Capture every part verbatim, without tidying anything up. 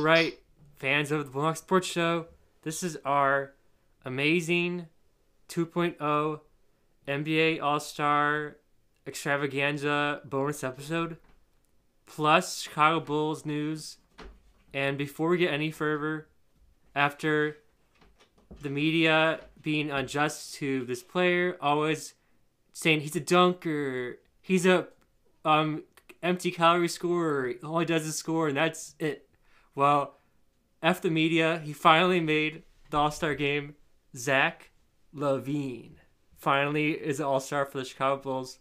right, fans of the Blog Sports Show. This is our amazing two point oh N B A All-Star Extravaganza bonus episode, plus Chicago Bulls news. And before we get any further, after the media being unjust to this player, always saying he's a dunker, he's a um empty calorie scorer, all he does is score, and that's it. Well, F the media, he finally made the All-Star game. Zach LaVine finally is an All-Star for the Chicago Bulls.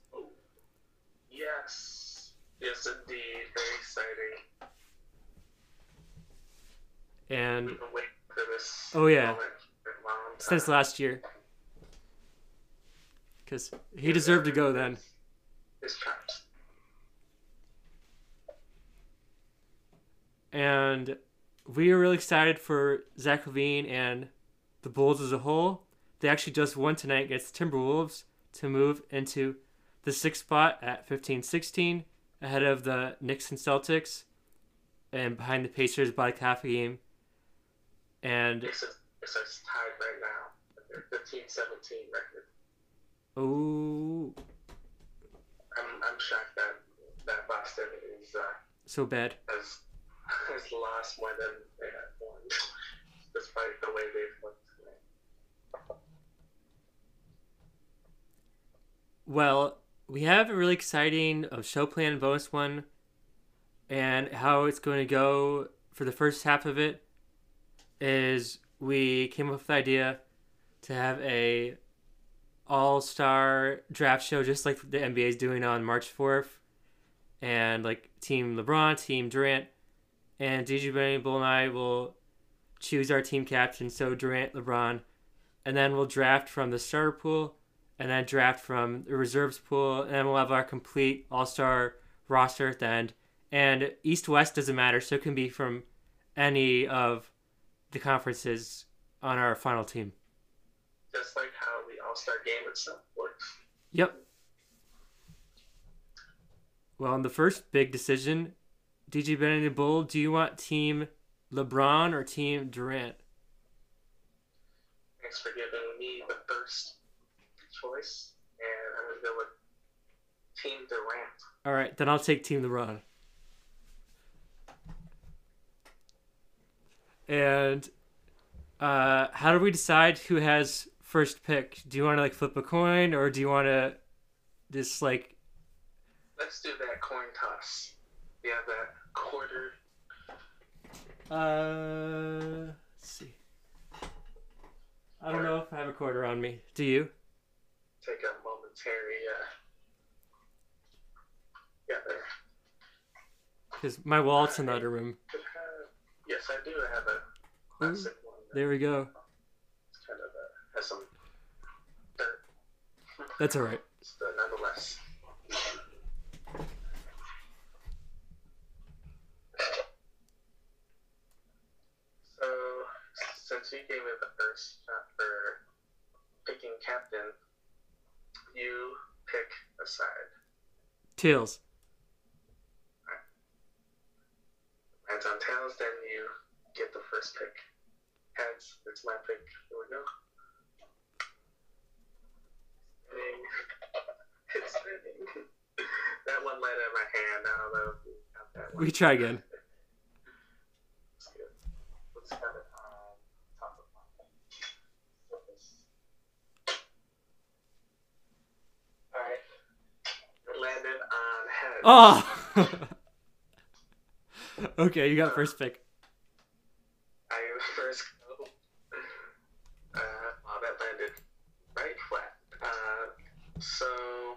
Yes. Yes, indeed. Very exciting. And We've been waiting for this oh yeah, moment for a long time. since last year, because he deserved to go then. His traps. And we are really excited for Zach LaVine and the Bulls as a whole. They actually just won tonight against the Timberwolves to move into the sixth spot at fifteen sixteen, ahead of the Knicks and Celtics, and behind the Pacers by like half a game. And Knicks are Knicks are tied right now with their fifteen seventeen record. oh, I'm I'm shocked that that Boston is uh, so bad. has has lost more than they have won, despite the way they've won tonight. Well, we have a really exciting uh, show plan and bonus one, and how it's going to go for the first half of it is we came up with the idea to have a all-star draft show just like the N B A is doing on March fourth, and like Team LeBron, Team Durant, and D J Benny Bull and I will choose our team captain, so Durant, LeBron, and then we'll draft from the starter pool, and then draft from the reserves pool, and then we'll have our complete all-star roster at the end. And East-West doesn't matter, so it can be from any of the conferences on our final team. Just like how the All-Star game itself works. Yep. Well, in the first big decision, D J Benny Bull, do you want Team LeBron or Team Durant? Thanks for giving me the first choice, and I'm going to go with Team Durant. All right, then I'll take Team LeBron. And uh, how do we decide who has first pick? Do you want to like flip a coin, or do you want to just like? Let's do that coin toss. We have that quarter. Uh, let's see. I don't know if I have a quarter on me. Do you? Take a momentary. Uh, yeah, there. Because my wallet's in the other room. Could have- Yes, I do have a classic one. that- There we go. It's kind of uh, has some dirt. That's all right. It's, uh, nonetheless. So, since you gave me the first shot for picking captain, you pick a side. Tails. Heads on tails, then you get the first pick. Heads, it's my pick. Here we go. Spinning. It's spinning. That one landed in my hand. I don't know if you got that one. We try again. Let's get, let's have it on top of my surface. Alright. It landed on heads. Oh. Okay, you got first pick. I first go. Uh, wow, that landed right flat. Uh, so,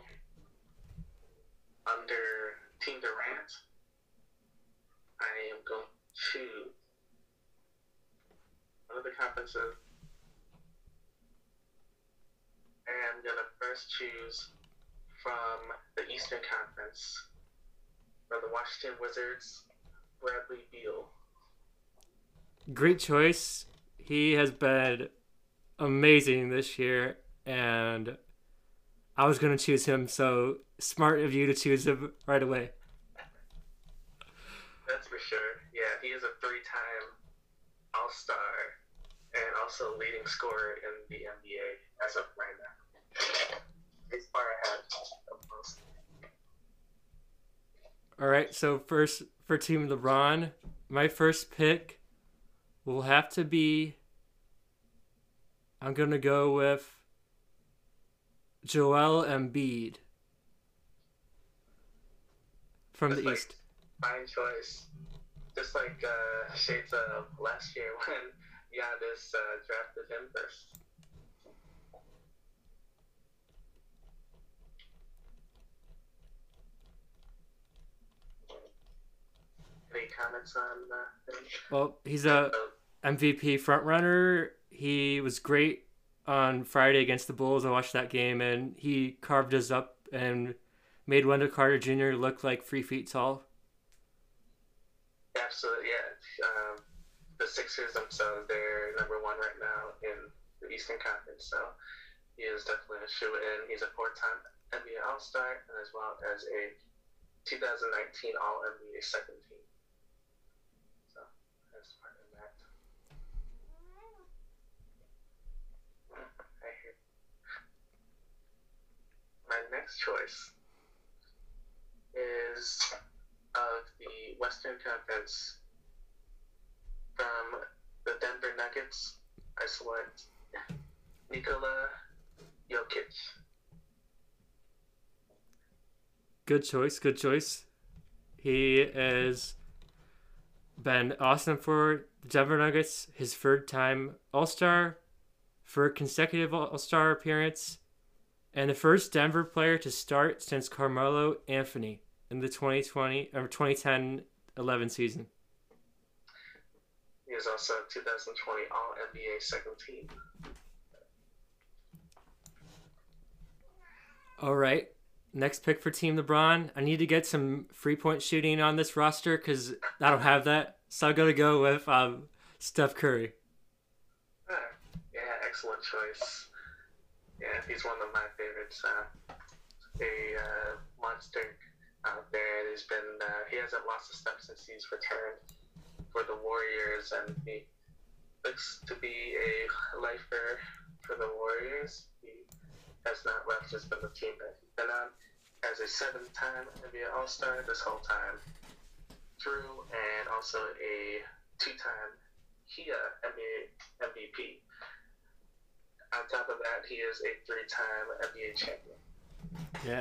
under Team Durant, I am going to one of the conferences. And I'm going to first choose from the Eastern Conference for the Washington Wizards, Bradley Beal. Great choice. He has been amazing this year, and I was going to choose him, so smart of you to choose him right away. That's for sure. Yeah, he is a three-time All Star and also leading scorer in the N B A as of right now. He's far ahead of most. All right, so first for Team LeBron, my first pick will have to be. I'm gonna go with Joel Embiid from Just the like, East. fine choice. Just like uh, shades of last year when Giannis uh, drafted him first. Any comments on uh, him? Well, he's a Oh, M V P frontrunner. He was great on Friday against the Bulls. I watched that game, and he carved us up and made Wendell Carter Junior look like three feet tall. absolutely, yeah. Um, the Sixers themselves, they're number one right now in the Eastern Conference, so he is definitely a shoe-in. He's a four-time N B A All-Star and as well as a two thousand nineteen All-N B A second team. So that's part of that. I hear. My next choice is of the Western Conference from the Denver Nuggets. I select Nikola Jokic. Good choice. Good choice. He has been awesome for the Denver Nuggets. His third time All Star, third consecutive All Star appearance, and the first Denver player to start since Carmelo Anthony in the twenty twenty or twenty ten eleven season. He is also a two thousand twenty All N B A second team. All right. Next pick for Team LeBron. I need to get some three point shooting on this roster because I don't have that. So I'm going to go with um, Steph Curry. Ah, yeah, excellent choice. Yeah, he's one of my favorites. Uh, a uh, monster out there. And he's been, uh, he hasn't lost a step since he's returned for the Warriors, and he looks to be a lifer for the Warriors. He has not left, just been the team that he's been on. As a seven-time N B A All-Star this whole time through, and also a two-time Kia N B A M V P. On top of that, he is a three-time N B A champion. Yeah.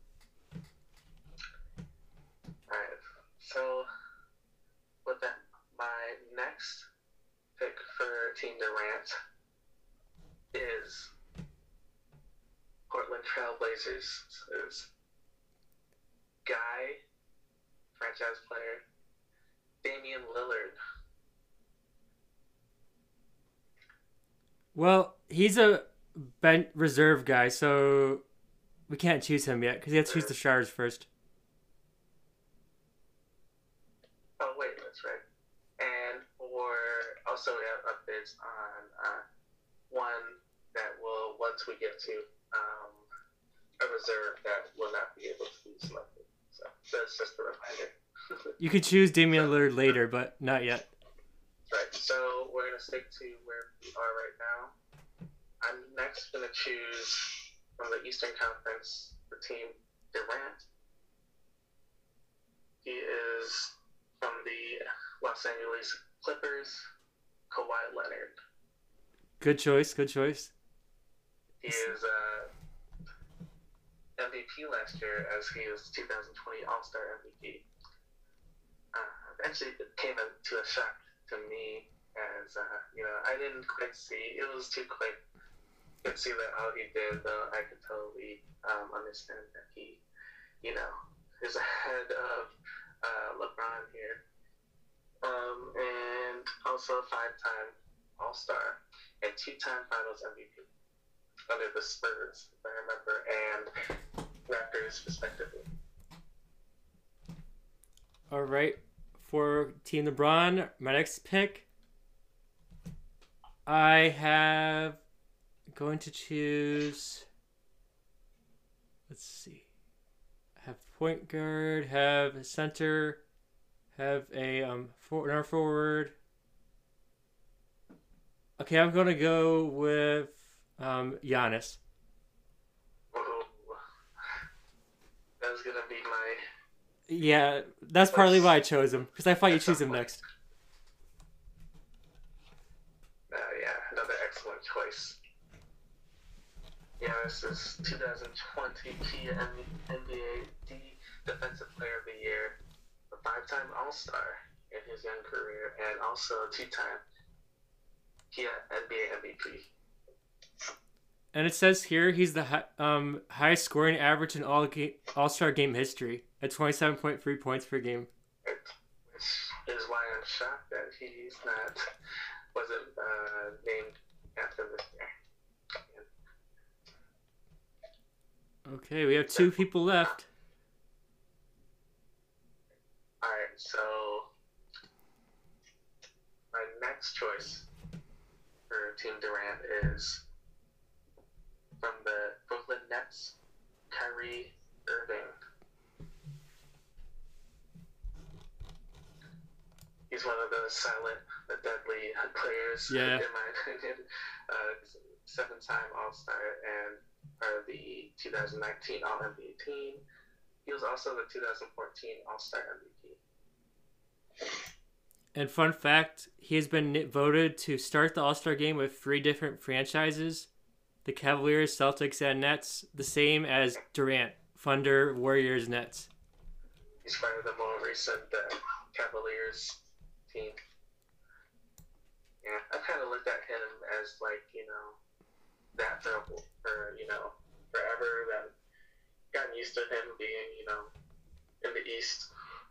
Alright, so with that, my next pick for Team Durant is Portland Trailblazers. Is Guy, franchise player, Damian Lillard. Well, he's a bench reserve guy, so we can't choose him yet because he has to choose the Stars first. Oh, wait, that's right. And for also we have updates on uh, one that will, once we get to um, a reserve that will not be able to be selected. So that's just a reminder. You could choose Damian Lillard later, but not yet. Right, so we're going to stick to where we are right now. I'm next going to choose from the Eastern Conference the team Durant. He is from the Los Angeles Clippers, Kawhi Leonard. Good choice, good choice. He is uh, M V P last year, as he is two thousand twenty All-Star M V P. Uh, actually, it came to a shock to me, as uh, you know, I didn't quite see. It was too quick. Could see that how he did, though. I could totally um, understand that he, you know, is ahead of uh, LeBron here, um, and also a five-time All-Star and two-time Finals M V P under the Spurs, if I remember, and Raptors, respectively. All right. For Team LeBron, my next pick, I have going to choose. Let's see. Have point guard, have center, have a um forward, forward. Okay, I'm gonna go with um, Giannis. Oh, that was gonna be my Yeah, that's partly why I choice chose him because I thought you at some choose him point. next. Uh, yeah, another excellent choice. Yeah, this is twenty twenty P N B A D Defensive Player of the Year, a five-time All-Star in his young career, and also a two-time P N B A M V P. And it says here he's the hi- um, highest scoring average in all ga- All Star game history at twenty-seven point three points per game. Which is why I'm shocked that he's not wasn't uh, named after this year. Okay, we have two people left. All right, so my next choice for Team Durant is from the Brooklyn Nets, Kyrie Irving. He's one of the silent, the deadly players, Yeah. in my opinion. Uh, seven-time All-Star and part of the two thousand nineteen All-N B A team. He was also the two thousand fourteen All-Star M V P. And fun fact, he has been voted to start the All Star game with three different franchises: the Cavaliers, Celtics, and Nets, the same as Durant, Thunder, Warriors, Nets. He's part of the more recent uh, Cavaliers team. Yeah, I kind of looked at him as like, you know, that for, for you know, forever. That gotten used to him being, you know, in the East.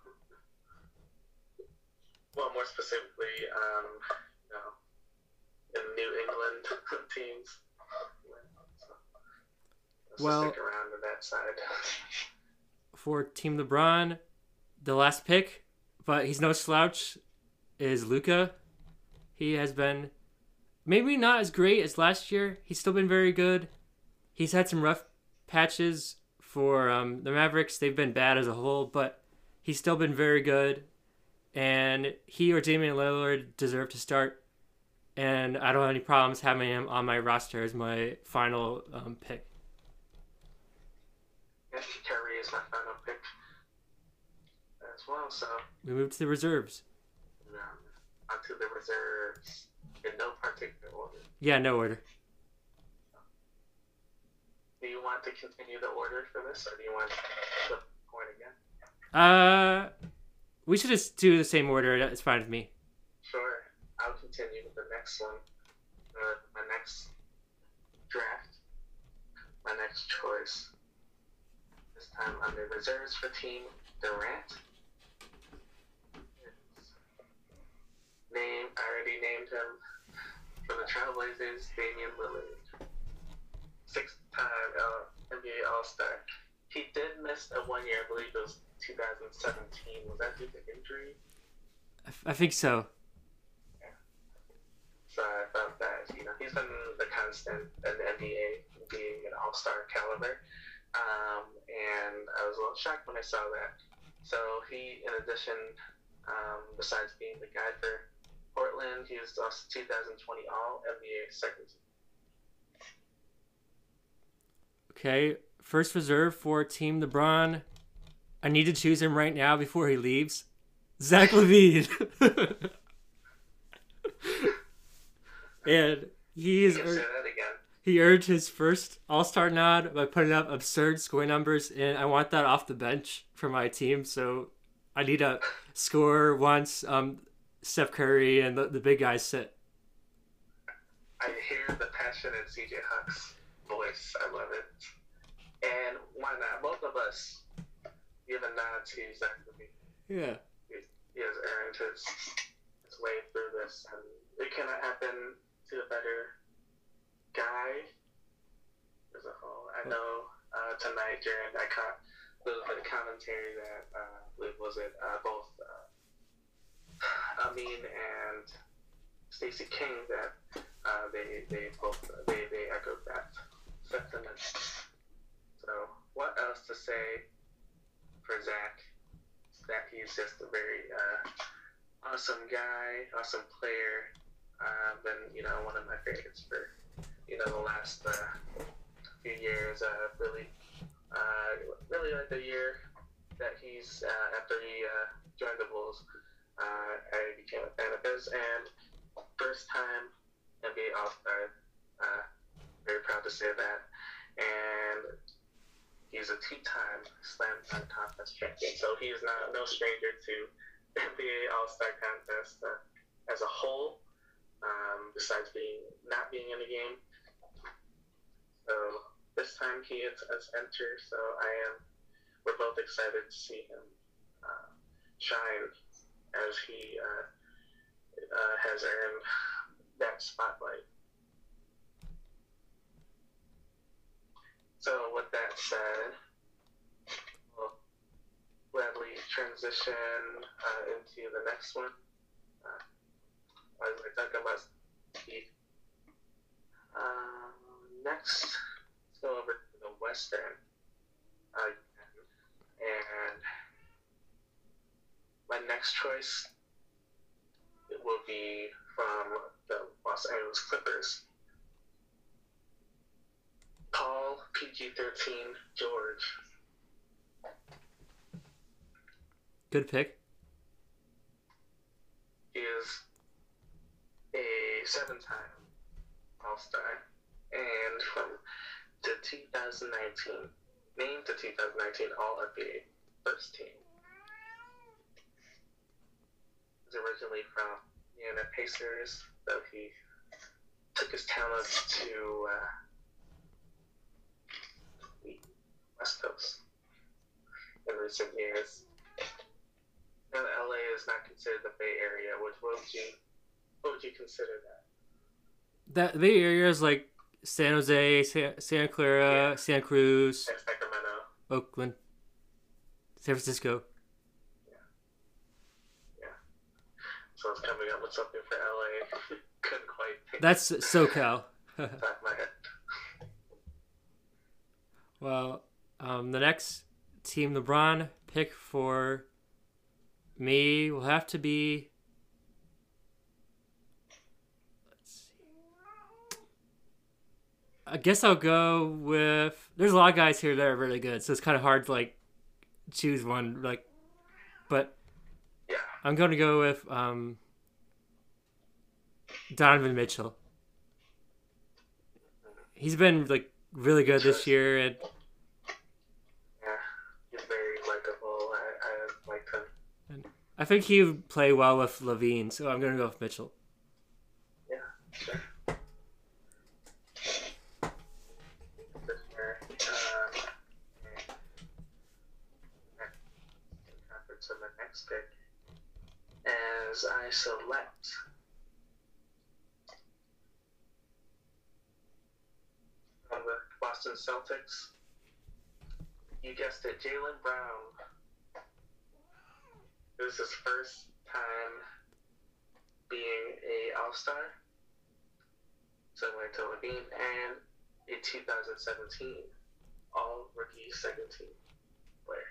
Well, more specifically, um, you know, in New England teams. So, let's Well, stick around to that side. For Team LeBron, the last pick, but he's no slouch, is Luka. He has been maybe not as great as last year. He's still been very good. He's had some rough patches for um, the Mavericks. They've been bad as a whole, but he's still been very good. And he or Damian Lillard deserve to start. And I don't have any problems having him on my roster as my final um, pick. Yeah, Kyrie is my final pick as well. So We move to the reserves. um, onto the reserves in no particular order. Yeah, no order. Do you want to continue the order for this, or do you want to flip the coin again? Uh, we should just do the same order. It's fine with me. Sure. I'll continue with the next one. Uh, my next draft. My next choice. This time under reserves for Team Durant. It's name, I already named him from the Trailblazers, Damian Lillard. Six-time uh, N B A All-Star. He did miss a one year, I believe it was two thousand seventeen. Was that due to injury? I, f- I think so. So I felt that, you know, he's been the constant in the N B A, being an all-star caliber. Um, and I was a little shocked when I saw that. So he, in addition, um, besides being the guy for Portland, he was also two thousand twenty All-N B A second team. Okay, first reserve for Team LeBron. I need to choose him right now before he leaves. Zach LaVine. And he is You can say that again. he earned his first All-Star nod by putting up absurd scoring numbers, and I want that off the bench for my team. So I need a score once um, Steph Curry and the, the big guys sit. I hear the passion in C J Huck's voice. I love it. And why not? Both of us give a nod to Zach LaVine. Yeah. He, he has earned his, his way through this, and it cannot happen to a better guy as a whole. I know uh, tonight during I caught a little bit of commentary that uh, was it uh, both uh, Amin and Stacey King that uh, they they both they, they echoed that sentiment. So what else to say for Zach? That he's just a very uh, awesome guy, awesome player. uh, been, you know, one of my favorites for, you know, the last uh, few years. Uh, really, uh, really like the year that he's, uh, after he uh, joined the Bulls, uh, I became a fan of his. And first time N B A All-Star, uh, very proud to say that. And he's a two-time Slam Dunk Contest champion, so he is not no stranger to the N B A All-Star Contest uh, as a whole. Um, besides being not being in the game, so this time he is as enter. So I am. We're both excited to see him uh, shine as he uh, uh, has earned that spotlight. So with that said, we'll gladly transition uh, into the next one. Uh, as we talk about Steve. Um, next, let's go over to the Western. Uh, and my next choice it will be from the Los Angeles Clippers. Paul P G thirteen George. Good pick. He is a seven-time All-Star, and from the two thousand nineteen, named the two thousand nineteen All-N B A First Team. He's originally from the Indiana Pacers, though he took his talents to uh, the West Coast in recent years. Now, L A is not considered the Bay Area. Which what would you what would you consider that? That the Bay Area is like San Jose, Sa- Santa Clara, Yeah. Santa Cruz, Sacramento. Oakland, San Francisco. So I was coming up with something for L A. Couldn't quite think That's SoCal. of it off my head. Well, um, the next team LeBron pick for me will have to be. Let's see. I guess I'll go with. There's a lot of guys here that are really good, so it's kind of hard to like choose one. Like, but Yeah. I'm going to go with um, Donovan Mitchell. He's been like really good this year, and Yeah. He's very likable. I, I like him. I think he would play well with Levine, so I'm going to go with Mitchell. Yeah, sure. For sure. Um, to the next pick. As I select from the Boston Celtics, you guessed it, Jaylen Brown. This is his first time being a All-Star, similar to Levine, and a two thousand seventeen All-Rookie Second Team player.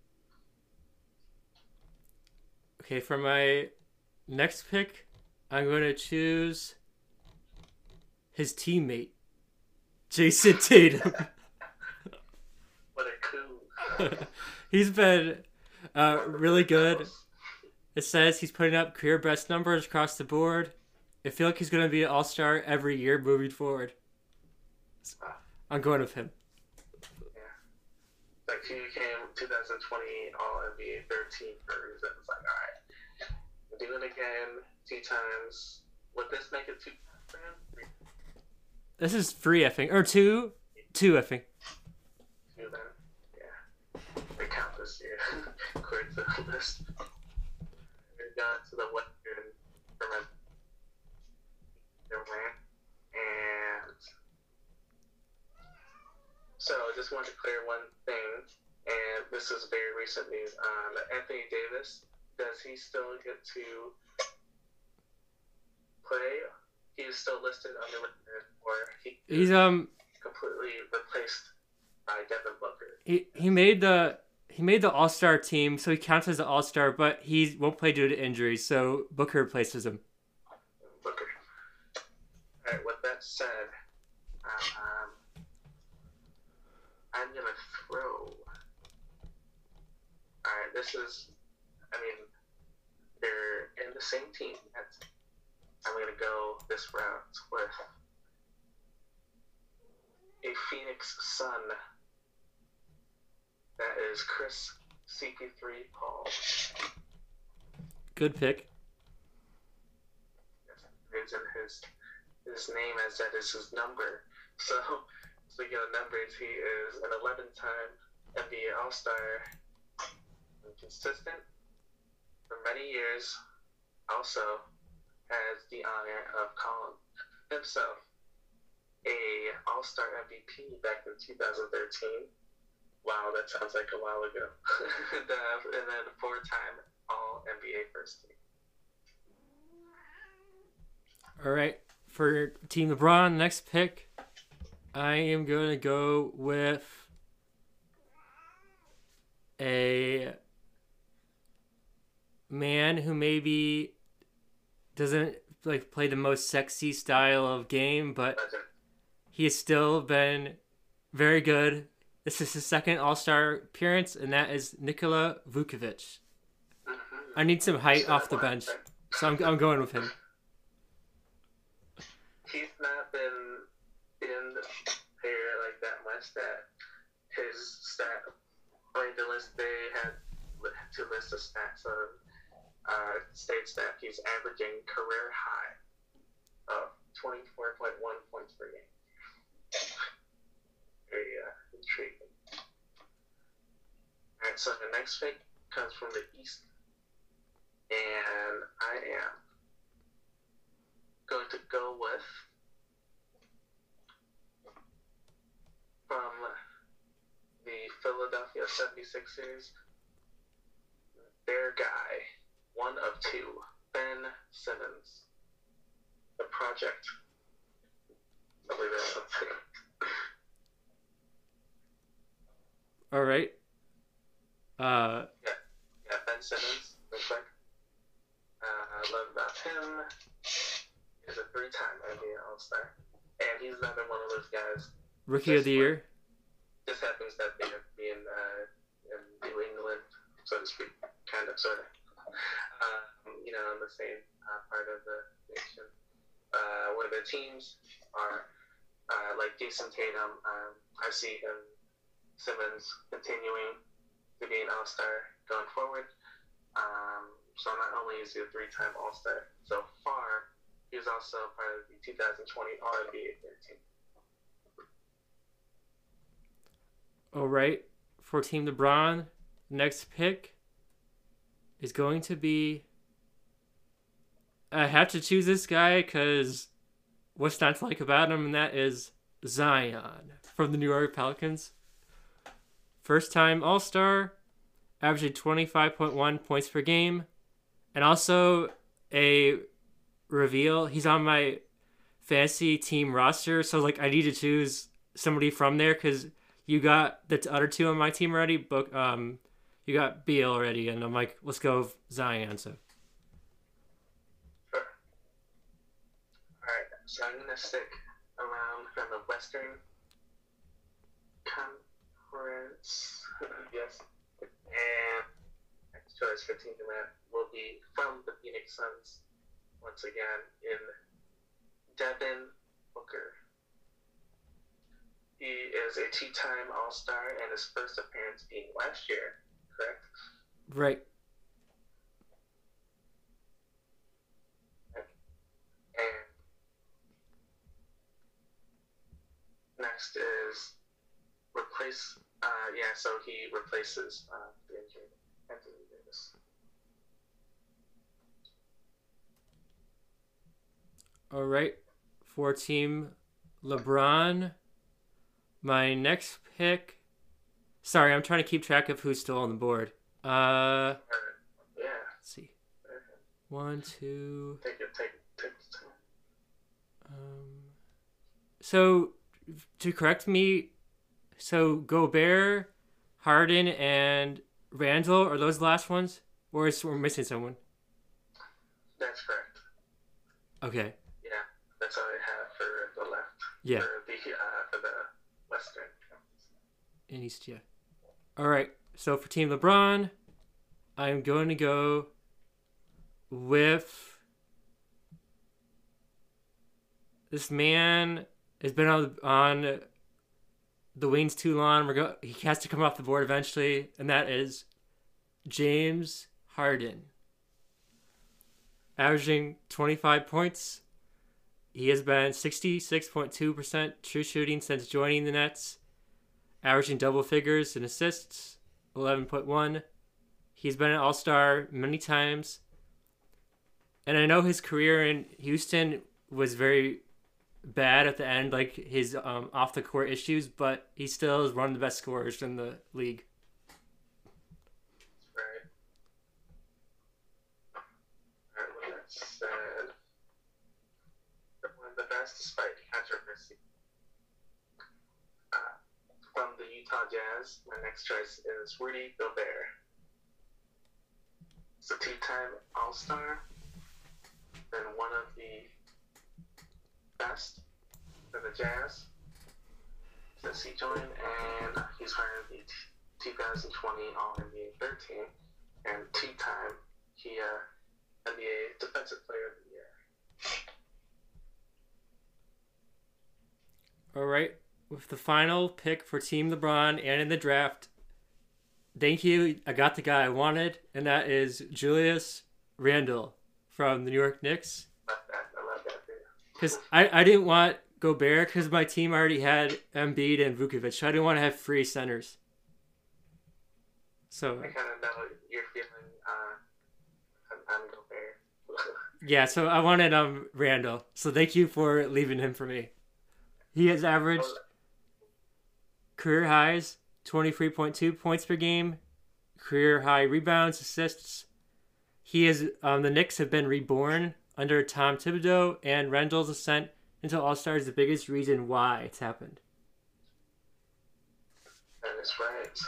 Okay, for my next pick, I'm going to choose his teammate, Jason Tatum. What a coup. He's been uh, really good. It says he's putting up career best numbers across the board. I feel like he's going to be an all-star every year moving forward. I'm going with him. Yeah. Like, he became twenty twenty All-N B A third team for a reason. It's like, all right, we'll do it again two times. Would this make it two times for him? Three This is three, I think. Or two. Two, I think. two then? Yeah. They count this year, according to the list. We've gone to the Western Ferment. And so I just wanted to clear one thing, and this is very recent news. Um, Anthony Davis, does he still get to play? He is still listed under or he He's um completely replaced by Devin Booker. he he made the he made the All-Star team, so he counts as an All-Star, but he won't play due to injury, so Booker replaces him. Booker. that said, um, I'm gonna throw. Alright, this is, I mean, they're in the same team. That's, I'm gonna go this route with a Phoenix Sun. That is Chris C P three Paul. Good pick. It's in his his name as that is his number. So, speaking of numbers, he is an eleven-time N B A All-Star, consistent for many years. Also has the honor of calling himself a All-Star M V P back in two thousand thirteen. Wow, that sounds like a while ago. and, uh, and then four-time All N B A First Team. All right, for Team LeBron, next pick, I am going to go with a man who maybe doesn't like play the most sexy style of game, but he has still been very good. This is his second All-Star appearance, and that is Nikola Vucevic. I need some height off the bench, so I'm I'm going with him. He's not been in here like that much that his stat, like the list, they had to list the stats of, uh, states that he's averaging career high of twenty-four point one points per game. Very uh, intriguing. Alright, so the next pick comes from the East, and I am going to go with, from the Philadelphia seventy-sixers, their guy, one of two, Ben Simmons, the project. I believe that's something. All right. Uh, yeah, yeah, Ben Simmons, real quick. Uh, I love about him. He's a three-time N B A All-Star, and he's another one of those guys. Rookie of the year. Just happens that they have to be in, uh, in New England, so to speak, kind of, sort of. Um, you know, in the same uh, part of the nation, uh, where the teams are uh, like Jason Tatum. Um, I see him, Simmons, continuing to be an All-Star going forward. Um, so not only is he a three-time All-Star so far, he's also part of the two thousand twenty All N B A third team. All right, for Team LeBron, next pick is going to be. I have to choose this guy because what's not to like about him, and that is Zion from the New York Pelicans. First time All-Star, averaging twenty-five point one points per game, and also a reveal. He's on my fantasy team roster, so like I need to choose somebody from there because you got the other two on my team already. Book, um, you got Beal already, and I'm like, let's go with Zion. So. Sure. All right, so I'm gonna stick around from the Western Conference. Yes, and next choice for Team Durant will be from the Phoenix Suns once again in Devin Booker. He is a two-time All-Star, and his first appearance being last year, correct? Right. And next is replace. Uh, yeah, so he replaces uh, the injured Anthony Davis. All right, for Team LeBron. My next pick. Sorry, I'm trying to keep track of who's still on the board. Uh, uh yeah. Let's see. One, two. Take it. Take it. Take it. Um. So, to correct me, so Gobert, Harden, and Randall are those the last ones, or is we're missing someone? That's correct. Okay. Yeah, that's all I have for the Yeah. For the uh, for the Western. In East, yeah. All right. So for Team LeBron, I'm going to go with this man has been on on the wings too long. We're go- he has to come off the board eventually, and that is James Harden. Averaging twenty-five points. He has been sixty-six point two percent true shooting since joining the Nets, averaging double figures in assists, eleven point one. He's been an all-star many times. And I know his career in Houston was very bad at the end, like his um, off-the-court issues, but he still is one of the best scorers in the league. Right. Alright, with that said, one of the best despite controversy. Uh, from the Utah Jazz, my next choice is Rudy Gobert. He's a two-time All-Star, and one of the best for the Jazz since he joined, and he's part of the t- twenty twenty All-N B A third team, and two-time he uh, N B A Defensive Player of the Year. All right, with the final pick for Team LeBron and in the draft, thank you. I got the guy I wanted, and that is Julius Randle from the New York Knicks. I love that. I love that too. Because I, I didn't want Gobert because my team already had Embiid and Vukovic. So I didn't want to have free centers. So I kind of know you're feeling uh, I'm, I'm Gobert. yeah, so I wanted um Randall. So thank you for leaving him for me. He has averaged career highs twenty-three point two points per game, career high rebounds, assists. He is um the Knicks have been reborn under Tom Thibodeau, and Randall's ascent into All-Star is the biggest reason why it's happened. That is right.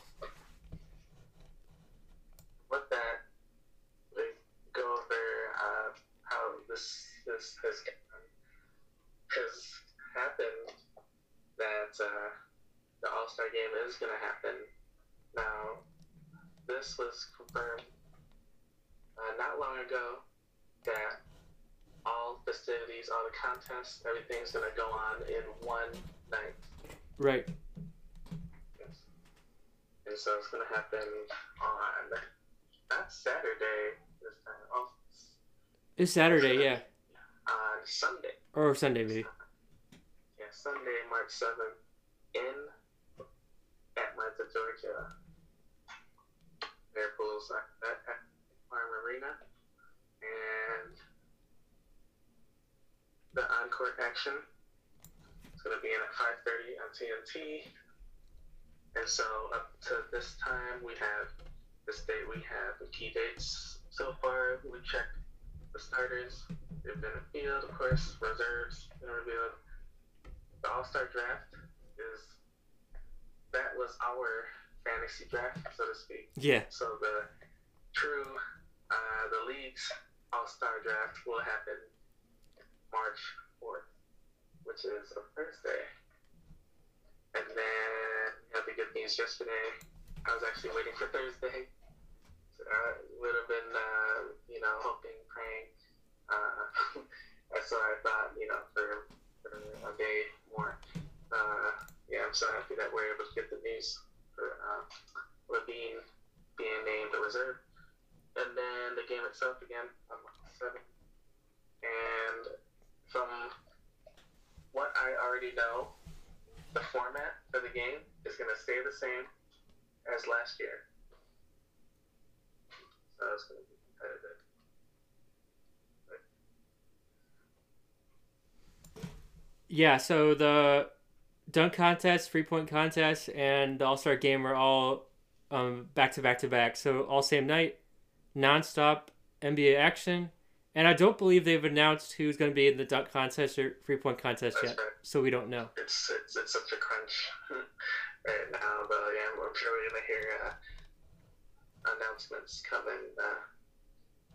With that, we go over uh, how this this has has happened. That uh, the All Star game is going to happen. Now, this was confirmed uh, not long ago that all festivities, all the contests, everything's going to go on in one night. Right. Yes. And so it's going to happen on not Saturday this time. Oh, It's Saturday, yeah. On Sunday. Or Sunday, maybe. Yeah, Sunday, March seventh, in Atlanta, Georgia. Air Bulls at, at Farm Arena. And the encore action is going to be in at five thirty on T N T. And so up to this time, we have this date, we have the key dates so far. We checked the starters. They've been revealed, of course. Reserves been revealed. The All-Star draft is, that was our fantasy draft, so to speak. Yeah. So the true, uh, the league's All-Star draft will happen March fourth, which is a Thursday. And then we had the good news yesterday. I was actually waiting for Thursday. So I would have been, uh, you know, hoping, praying. Uh, so I thought, you know, for, for a day more. Uh, yeah, I'm so happy that we're able to get the news for uh, Levine being named a reserve. And then the game itself again on March seventh. And from what I already know, the format for the game is going to stay the same as last year. So it's going to be competitive. But Yeah, so the dunk contest, three point contest, and the All Star game are all um, back to back to back. So all same night, nonstop N B A action. And I don't believe they've announced who's going to be in the dunk contest or three point contest That's yet. right. So we don't know. It's, it's, it's such a crunch right now, but yeah, I'm sure we're going to hear uh, announcements coming uh,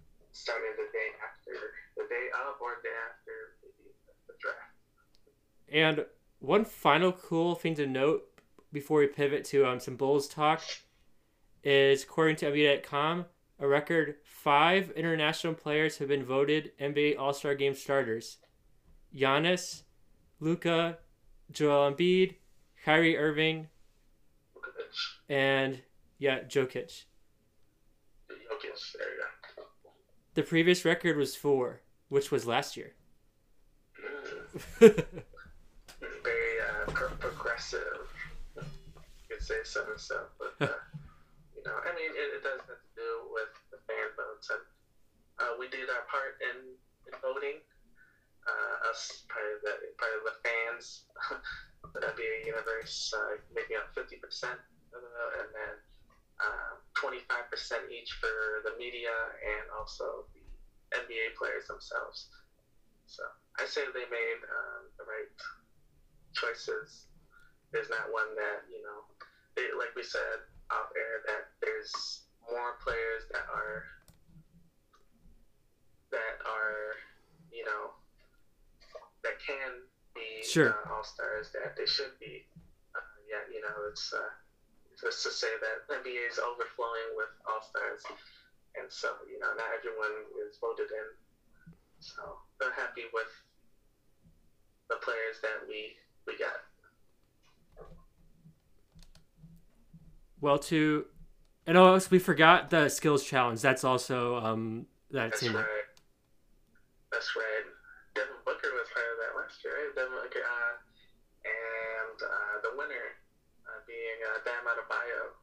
starting the day after, the day of or day after the, the draft. And one final cool thing to note before we pivot to um, some Bulls talk is, according to N B A dot com, a record five international players have been voted N B A All-Star Game starters. Giannis, Luka, Joel Embiid, Kyrie Irving, and, yeah, Jokic. Jokic, there you go. The previous record was four, which was last year. Mm. Very uh, pro- progressive. You could say so and so, but uh, you know, I mean, it, it does have to do with the fan votes, and uh, we did our part in, in voting. Uh, us, probably the probably the fans, the N B A universe, uh, making up fifty percent, and then um, twenty-five percent each for the media and also the N B A players themselves. So I say they made um, the right choices. There's not one that, you know, they, like we said off air, that there's more players that are that are, you know, that can be sure. uh, all-stars, that they should be. Uh, yeah, you know, it's uh, just to say that N B A is overflowing with all-stars, and so, you know, not everyone is voted in. So they're happy with the players that we we got. Well, to and also we forgot the skills challenge. That's also um that's, That's in right. That's right. Devin Booker was part of that last year, right? Devin Booker, uh, and uh, the winner uh, being uh, Bam Adebayo.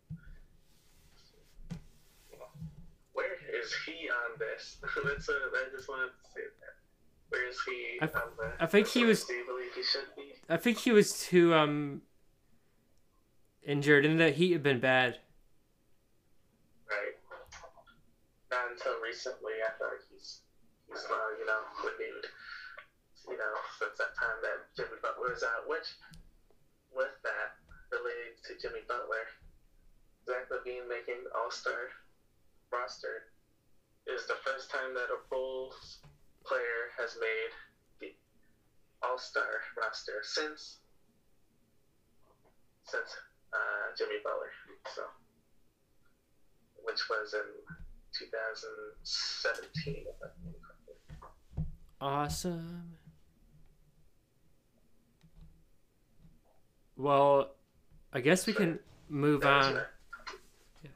Where is he on this? That's a, I just wanted to say that. Where is he I, on the? I think he was. Do you believe he should be? I think he was too um injured, and that heat had been bad. Right. Not until recently, I feel like he's he's uh, you know, renewed. You know, since that time that Jimmy Butler was out, which with that related to Jimmy Butler, Zach LaVine making All-Star roster is the first time that a Bulls player has made the All-Star roster since since uh, Jimmy Butler, so which was in two thousand seventeen. Awesome. Well, I guess we can move on. Yeah.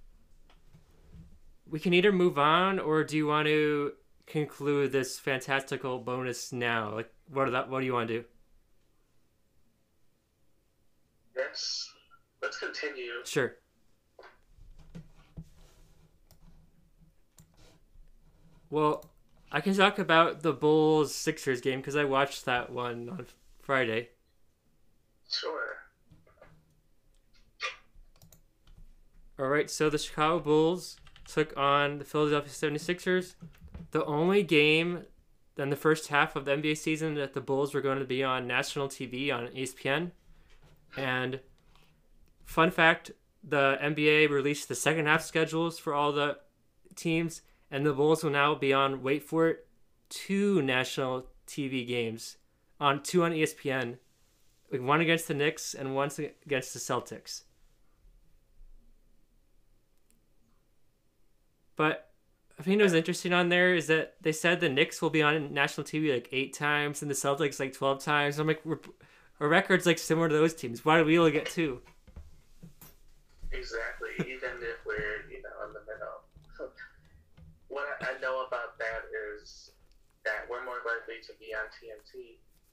We can either move on, or do you want to conclude this fantastical bonus now? Like, what are that? What do you want to do? Yes, let's continue. Sure. Well, I can talk about the Bulls Sixers game because I watched that one on Friday. Sure. All right, so the Chicago Bulls took on the Philadelphia seventy-sixers. The only game in the first half of the N B A season that the Bulls were going to be on national T V on E S P N. And fun fact, the N B A released the second half schedules for all the teams, and the Bulls will now be on, wait for it, two national T V games, on two on E S P N. One against the Knicks and one against the Celtics. But I think it was interesting on there is that they said the Knicks will be on national T V like eight times and the Celtics like twelve times. I'm like, we're, our record's like similar to those teams. Why do we only get two? Exactly. Even if we're, you know, in the middle. What I know about that is that we're more likely to be on T N T.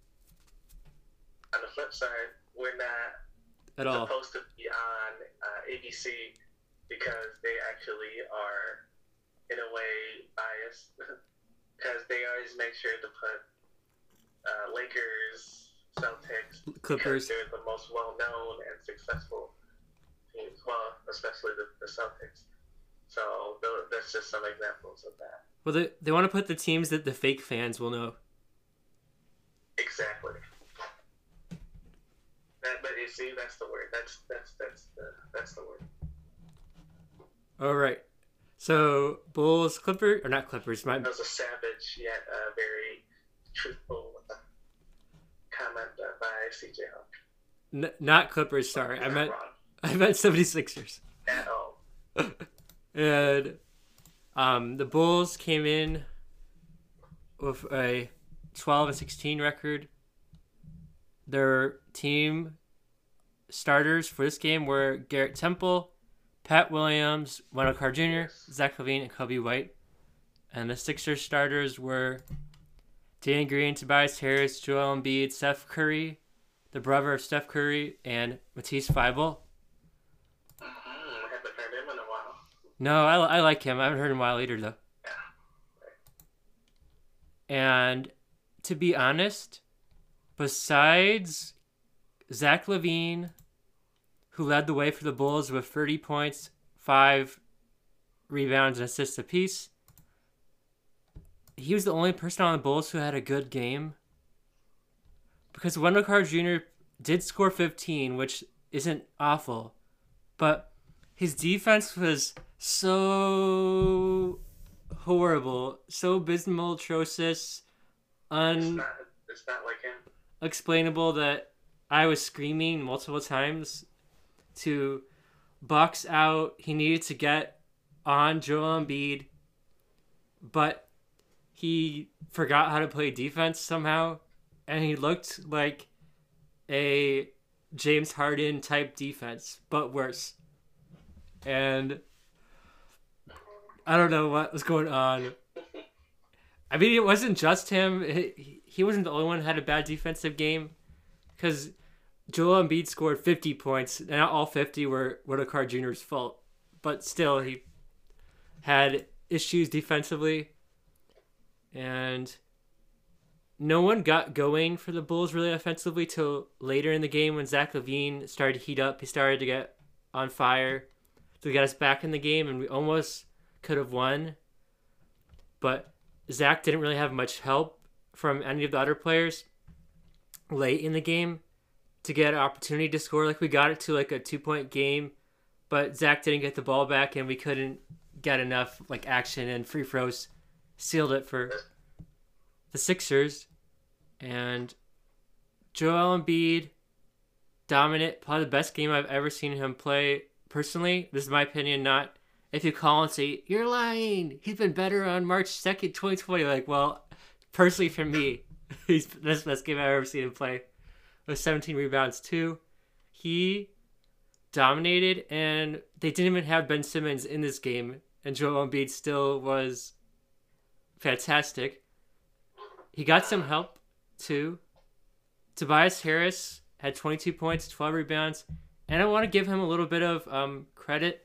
On the flip side, we're not At all. supposed to be on uh, A B C because they actually are, in a way, biased because they always make sure to put uh, Lakers, Celtics, Clippers. because they're the most well-known and successful teams. Well, especially the, the Celtics. So that's just some examples of that. Well, they they want to put the teams that the fake fans will know. Exactly. That, but you see, that's the word. That's that's that's the that's the word. All right. So Bulls, Clippers, or not Clippers? My That was a savage yet uh, very truthful uh, comment C J Hawk. N- not Clippers, sorry. I meant wrong? I meant seventy-sixers. At all. And um, the Bulls came in with a twelve and sixteen record. Their team starters for this game were Garrett Temple, Pat Williams, Wendell Carter Junior, Yes. Zach LaVine, and Kobe White. And the Sixers starters were Danny Green, Tobias Harris, Joel Embiid, Steph Curry, the brother of Steph Curry, and Matisse Thybulle. Mm-hmm. I haven't heard him in a while. No, I, I like him. I haven't heard him in a while either, though. Yeah. And to be honest, besides Zach LaVine, who led the way for the Bulls with thirty points, five rebounds, and assists apiece, he was the only person on the Bulls who had a good game. Because Wendell Carter Junior did score fifteen, which isn't awful, but his defense was so horrible, so abysmal, atrocious, It's un. not, it's not like him. explainable that I was screaming multiple times to box out. He needed to get on Joel Embiid, but he forgot how to play defense somehow, and he looked like a James Harden type defense, but worse. And I don't know what was going on. I mean, it wasn't just him. He, he wasn't the only one who had a bad defensive game, because Joel Embiid scored fifty points, and not all fifty were Wendell Carter Junior's fault. But still, he had issues defensively, and no one got going for the Bulls really offensively till later in the game when Zach LaVine started to heat up. He started to get on fire to get us back in the game, and we almost could have won. But Zach didn't really have much help from any of the other players late in the game to get an opportunity to score. Like, we got it to like a two-point game, but Zach didn't get the ball back, and we couldn't get enough like action, and free throws sealed it for the Sixers. And Joel Embiid, dominant, probably the best game I've ever seen him play. Personally, this is my opinion, not if you call and say, you're lying, he's been better on March second, twenty twenty. Like, well, personally for me, he's that's the best game I've ever seen him play. With seventeen rebounds, too. He dominated, and they didn't even have Ben Simmons in this game, and Joel Embiid still was fantastic. He got some help, too. Tobias Harris had twenty-two points, twelve rebounds, and I want to give him a little bit of um, credit.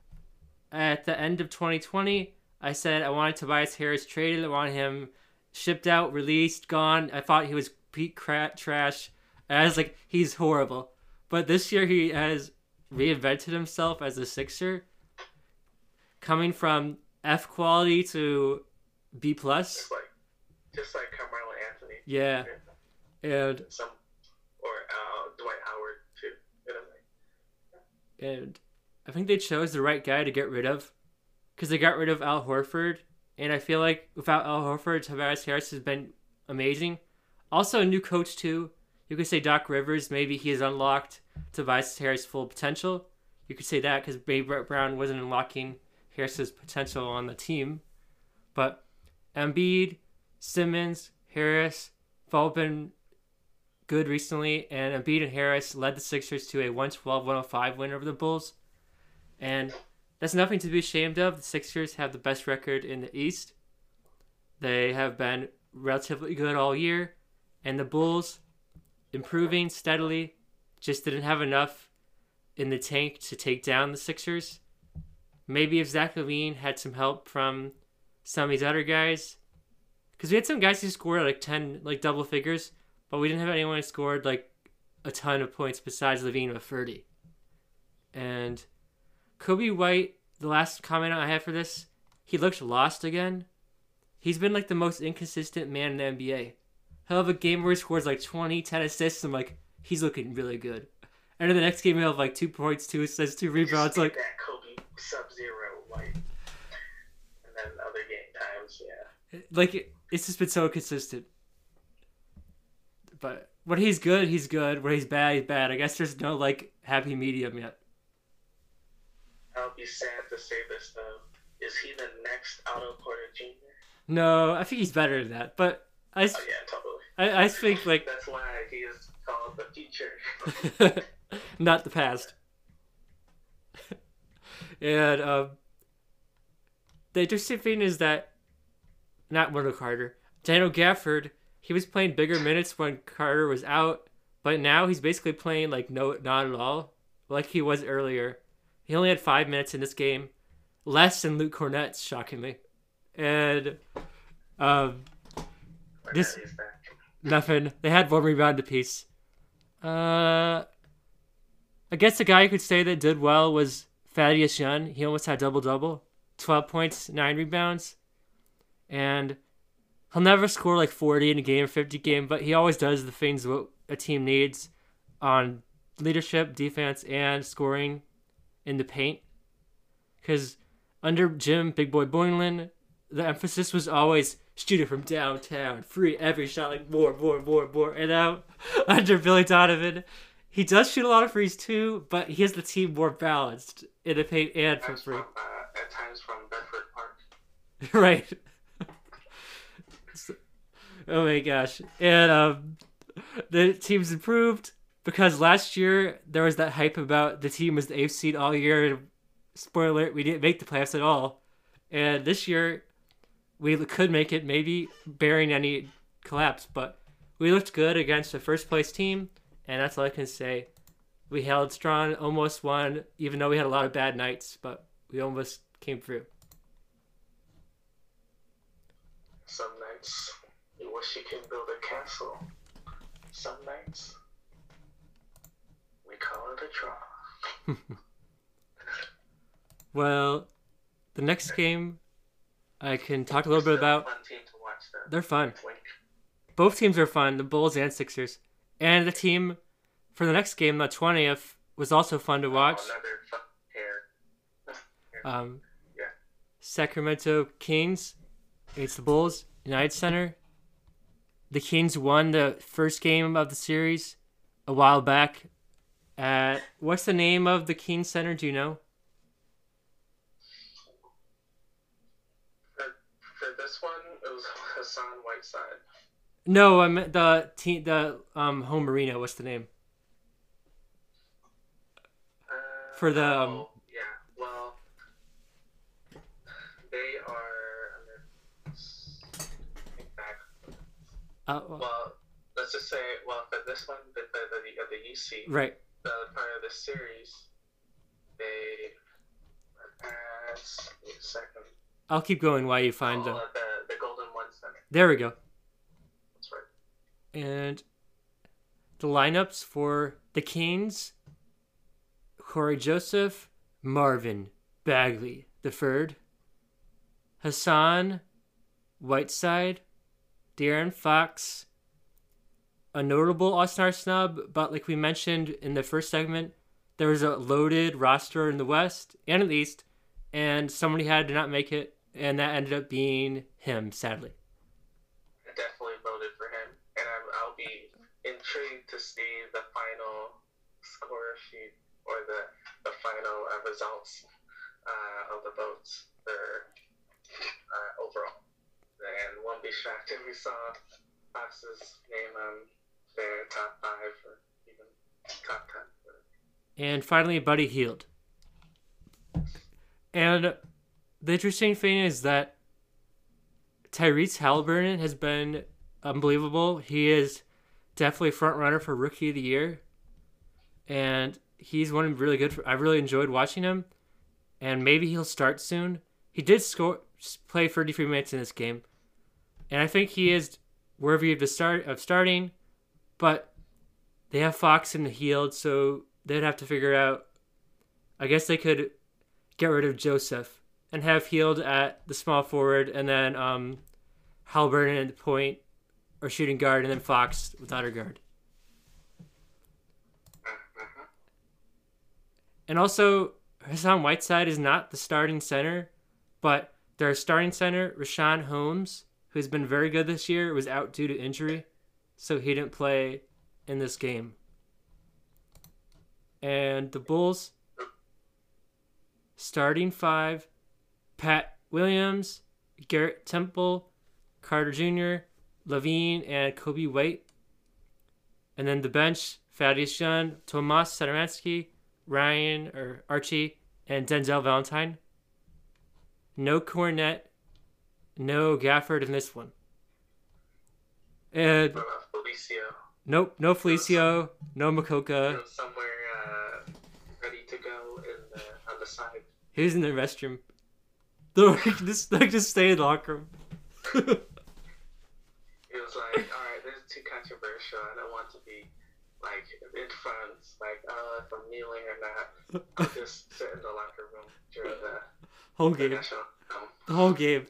At the end of twenty twenty, I said I wanted Tobias Harris traded. I wanted him shipped out, released, gone. I thought he was peak cra- trash. And I was like, he's horrible. But this year he has reinvented himself as a Sixer, coming from F quality to B plus. Just like, just like Carmelo Anthony. Yeah, and Some, or uh, Dwight Howard too. You know, like, and I think they chose the right guy to get rid of, because they got rid of Al Horford, and I feel like without Al Horford, Tobias Harris has been amazing. Also, a new coach too. You could say Doc Rivers. Maybe he has unlocked Tobias Harris' full potential. You could say that because Babe Brown wasn't unlocking Harris's potential on the team. But Embiid, Simmons, Harris have all been good recently, and Embiid and Harris led the Sixers to a one twelve one oh five win over the Bulls. And that's nothing to be ashamed of. The Sixers have the best record in the East. They have been relatively good all year. And the Bulls, improving steadily, just didn't have enough in the tank to take down the Sixers. Maybe if Zach LaVine had some help from some of these other guys. Because we had some guys who scored like ten, like double figures, but we didn't have anyone who scored like a ton of points besides LaVine with thirty. And Kobe White, the last comment I have for this, he looked lost again. He's been like the most inconsistent man in the N B A. He'll have a game where he scores like twenty, ten assists, and I'm like, he's looking really good. And then the next game he'll have like two points, two assists, two rebounds. Like that Kobe Sub-Zero White. And then other game times, yeah. Like, it's just been so consistent. But when he's good, he's good. When he's bad, he's bad. I guess there's no like happy medium yet. I'll be sad to say this though. Is he the next Otto Porter Junior? No, I think he's better than that. But I, Oh yeah, totally. I, I think like That's why he is called the future. not the past. And um, the interesting thing is that not Wendell Carter, Daniel Gafford, he was playing bigger minutes when Carter was out, but now he's basically playing like no, not at all, like he was earlier. He only had five minutes in this game, less than Luke Cornett, shockingly, and um, this nothing. They had one rebound apiece. Uh, I guess the guy who could say that did well was Thaddeus Young. He almost had double double, twelve points, nine rebounds, and he'll never score like forty in a game or fifty game, but he always does the things what a team needs on leadership, defense, and scoring in the paint. Because under Jim Big Boy Boylan, the emphasis was always shoot it from downtown, free every shot, like more, more, more, more. And now under Billy Donovan, he does shoot a lot of frees too, but he has the team more balanced in the paint and for free. From, uh, at times from Bedford Park. Right. So, oh my gosh. And um, the team's improved because last year there was that hype about the team was the eighth seed all year. Spoiler alert, we didn't make the playoffs at all. And this year we could make it, maybe bearing any collapse, but we looked good against the first place team, and that's all I can say. We held strong, almost won, even though we had a lot of bad nights, but we almost came through. Some nights you wish you could build a castle. Some nights we call it a draw. Well, the next game I can talk a little bit about. Fun team to watch, though. They're fun. Wink. Both teams are fun, the Bulls and Sixers. And the team for the next game, the twentieth, was also fun to watch. Oh, another fun pair. Um, Yeah. Sacramento Kings against the Bulls, United Center. The Kings won the first game of the series a while back at, what's the name of the Kings Center? Do you know? For, for this one, it was Hassan Whiteside. No, I meant the team, the um home arena. What's the name? Uh, For the, um, oh, yeah, well, they are under. Think back. Uh, well, Well, let's just say, well, for this one, the the the, the U C, right. the part of the series, they are at. Wait a second. I'll keep going while you find oh, them. uh, the the Golden One Center. There we go. That's right. And the lineups for the Kings: Corey Joseph, Marvin Bagley the third, Hassan Whiteside, De'Aaron Fox. A notable All-Star snub, but like we mentioned in the first segment, there was a loaded roster in the West and in the East, and somebody had to not make it, and that ended up being him, sadly. I definitely voted for him, and I'm, I'll be intrigued to see the final score sheet or the the final uh, results uh, of the votes for uh, overall. And won't be shocked if we saw Fox's name on their top five or even top ten. And finally, Buddy Hield. And the interesting thing is that Tyrese Halliburton has been unbelievable. He is definitely front runner for Rookie of the Year. And he's one really good. For, I really enjoyed watching him. And maybe he'll start soon. He did score, play thirty-three minutes in this game. And I think he is worthy of the start of starting. But they have Fox and Hield, so they'd have to figure out. I guess they could get rid of Joseph and have Hield at the small forward, and then um, Halliburton at the point or shooting guard, and then Fox with outer guard. And also, Hassan Whiteside is not the starting center, but their starting center, Rashawn Holmes, who's been very good this year, was out due to injury. so he didn't play in this game. And the Bulls starting five: Pat Williams, Garrett Temple, Carter Junior, Levine, and Kobe White. And then the bench: Thaddeus Young, Tomas Satoransky, Ryan or Archie, and Denzel Valentine. No Cornette, no Gafford in this one. And What about Felicio? nope, no Felicio, no Makoka. He was somewhere uh, ready to go in the, on the side. He was in the restroom. They're like, just, like, just stay in the locker room. He was like, alright, this is too controversial. I don't want to be, like, in front, like, uh, if I'm kneeling or not. I'll just sit in the locker room during the whole the game. national anthem. The whole game.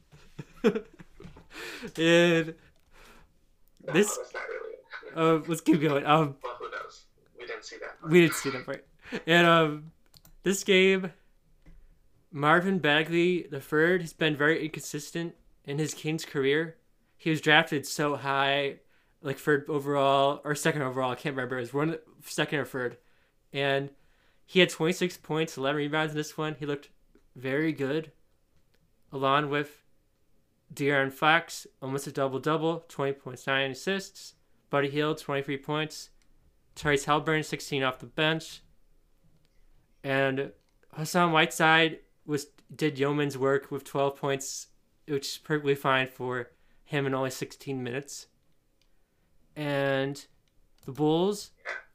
And No, this, that's not really it. uh, let's keep going. Um, Well, who knows? We didn't see that part. we didn't see that part. And um, this game, Marvin Bagley the third has been very inconsistent in his Kings career. He was drafted so high, like third overall or second overall. I can't remember. It was one second or third, and he had twenty-six points, eleven rebounds in this one. He looked very good, along with De'Aaron Fox, almost a double-double, twenty points, nine assists. Buddy Hield, twenty-three points. Tyrese Halliburton, sixteen off the bench. And Hassan Whiteside was did yeoman's work with twelve points, which is perfectly fine for him in only sixteen minutes. And the Bulls,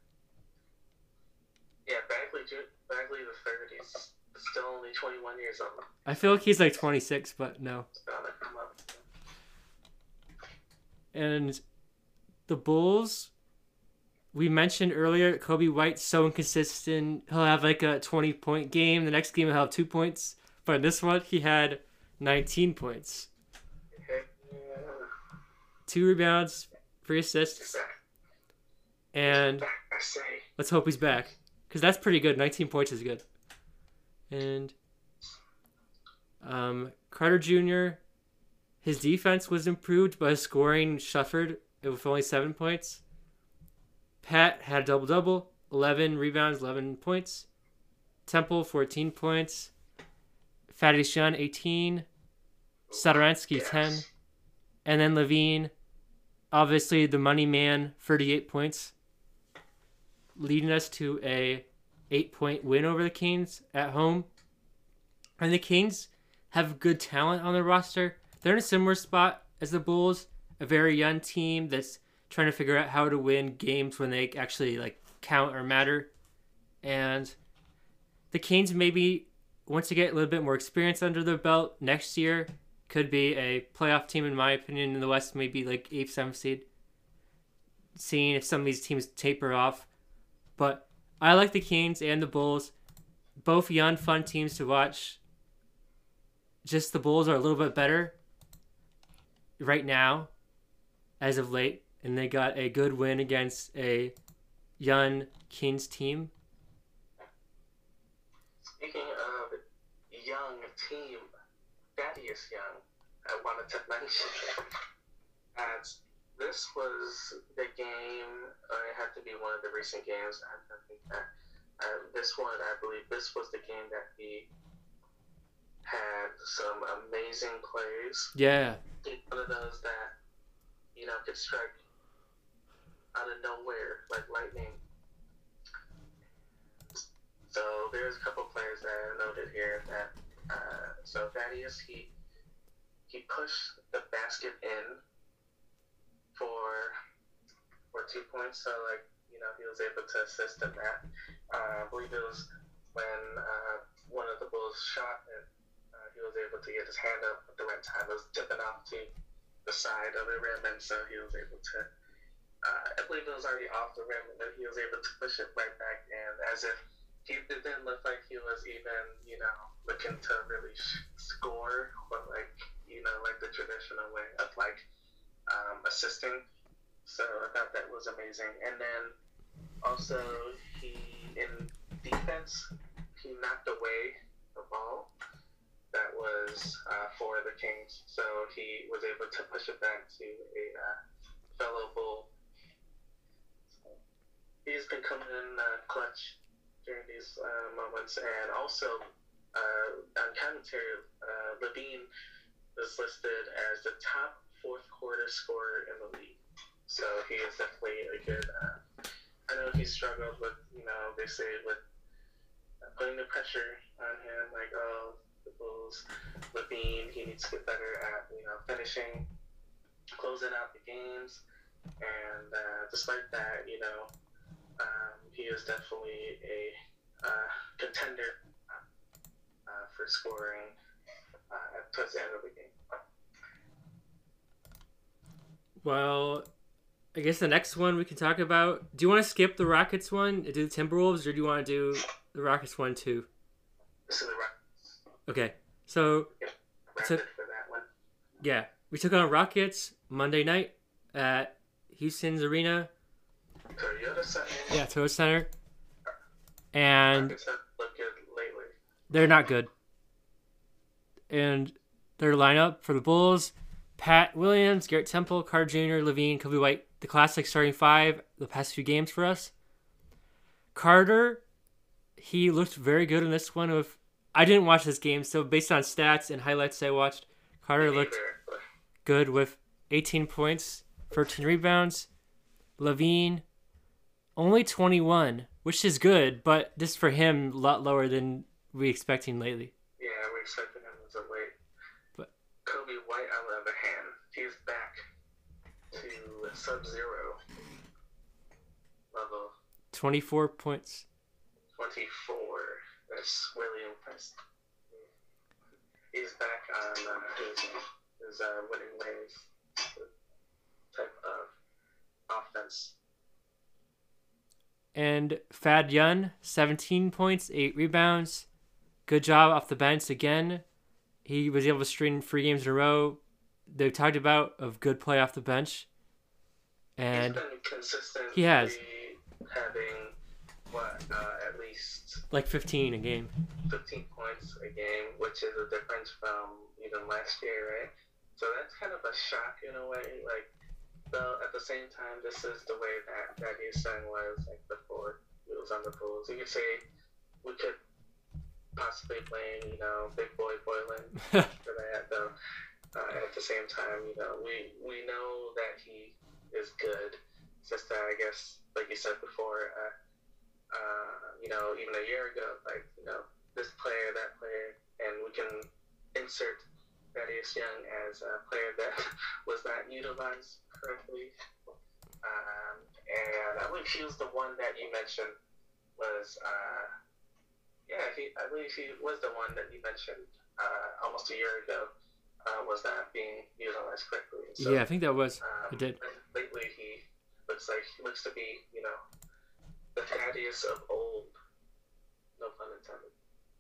Yeah, Bagley, Ju- Bagley the third, he's still only twenty-one years old. I feel like he's like twenty-six, but no. He's about to come up. And the Bulls, we mentioned earlier, Kobe White's so inconsistent. He'll have like a twenty-point game. The next game he'll have two points. But in this one, he had nineteen points. Okay. Yeah. Two rebounds, three He's assists. back. And Back, I say. let's hope he's back. Because that's pretty good. nineteen points is good. And um, Carter Junior, his defense was improved, but his scoring suffered with only seven points. Pat had a double-double, eleven rebounds, eleven points. Temple, fourteen points. Thaddeus Young, eighteen. Satoransky, Yes. ten. And then Levine, obviously the money man, thirty-eight points. Leading us to a eight-point win over the Kings at home. And the Kings have good talent on their roster. They're in a similar spot as the Bulls, a very young team that's trying to figure out how to win games when they actually like count or matter. And the Kings maybe once to get a little bit more experience under their belt next year could be a playoff team in my opinion in the West, maybe like eighth, seventh seed. Seeing if some of these teams taper off. But I like the Kings and the Bulls. Both young, fun teams to watch. Just the Bulls are a little bit better right now, as of late. And they got a good win against a young Kings team. Speaking of young team, Thaddeus Young, I wanted to mention as this was the game, uh, it had to be one of the recent games. I, I think that uh, this one, I believe this was the game that he had some amazing plays. Yeah. One of those that, you know, could strike out of nowhere like lightning. So there's a couple players that I noted here that uh, so Thaddeus he he pushed the basket in for for two points. So like you know he was able to assist in that. Uh, I believe it was when uh, one of the Bulls shot and uh, he was able to get his hand up at the right time. It was tipping off to the side of the rim, and so he was able to. Uh, I believe it was already off the rim, and then he was able to push it right back in, as if he it didn't look like he was even, you know, looking to really sh- score, but like, you know, like the traditional way of like um, assisting. So I thought that was amazing. And then also he in defense, he knocked away the ball that was uh, for the Kings, so he was able to push it back to a uh, fellow Bull come in uh, clutch during these uh, moments. And also, uh, on commentary, uh, Levine is listed as the top fourth quarter scorer in the league. So he is definitely a good. Uh, I know he struggled with, you know, they say with putting the pressure on him, like, oh, the Bulls, Levine, he needs to get better at, you know, finishing, closing out the games. And uh, despite that, you know, um, he is definitely a uh, contender uh, for scoring uh, at towards the end of the game. Well, I guess the next one we can talk about. Do you want to skip the Rockets one and do the Timberwolves, or do you want to do the Rockets one too? So the Rockets. Okay, so Yeah, took, for that one. yeah, we took on Rockets Monday night at Houston's Arena. Toyota Center. Yeah, Toyota Center. And Rockets have looked good lately. they're not good. And their lineup for the Bulls: Pat Williams, Garrett Temple, Carter Junior, Levine, Kobe White, the classic starting five the past few games for us. Carter, he looked very good in this one. With I didn't watch this game, so based on stats and highlights I watched, Carter looked good with eighteen points, thirteen rebounds. Levine, only twenty-one, which is good, but just for him, a lot lower than we expecting lately. Yeah, we expected him as a late. But Kobe White, on the other hand, he's back to sub-zero level. twenty-four points. twenty-four. That's really impressive. He's back on uh, his, his uh, winning ways type of offense. And Fad Yun, seventeen points, eight rebounds. Good job off the bench again. He was able to string three games in a row. They talked about of good play off the bench. And he's been consistent. he has. Having, what, uh, at least like fifteen a game. fifteen points a game, which is a difference from even last year, right? So that's kind of a shock in a way. Like, though at the same time, this is the way that that his son was like before he was on the Bulls. You could say we could possibly blame, you know, Big Boy Boylan for that, though. Uh, at the same time, you know, we we know that he is good. It's just that I guess, like you said before, uh, uh, you know, even a year ago, like, you know, this player, that player, and we can insert Thaddeus Young as a player that was not utilized correctly. Um, and I believe he was the one that you mentioned was, uh, yeah, he, I believe he was the one that you mentioned uh, almost a year ago uh, was not being utilized correctly. So, yeah, I think that was. um, It did. Lately, he looks like he looks to be, you know, the Thaddeus of old. No pun intended.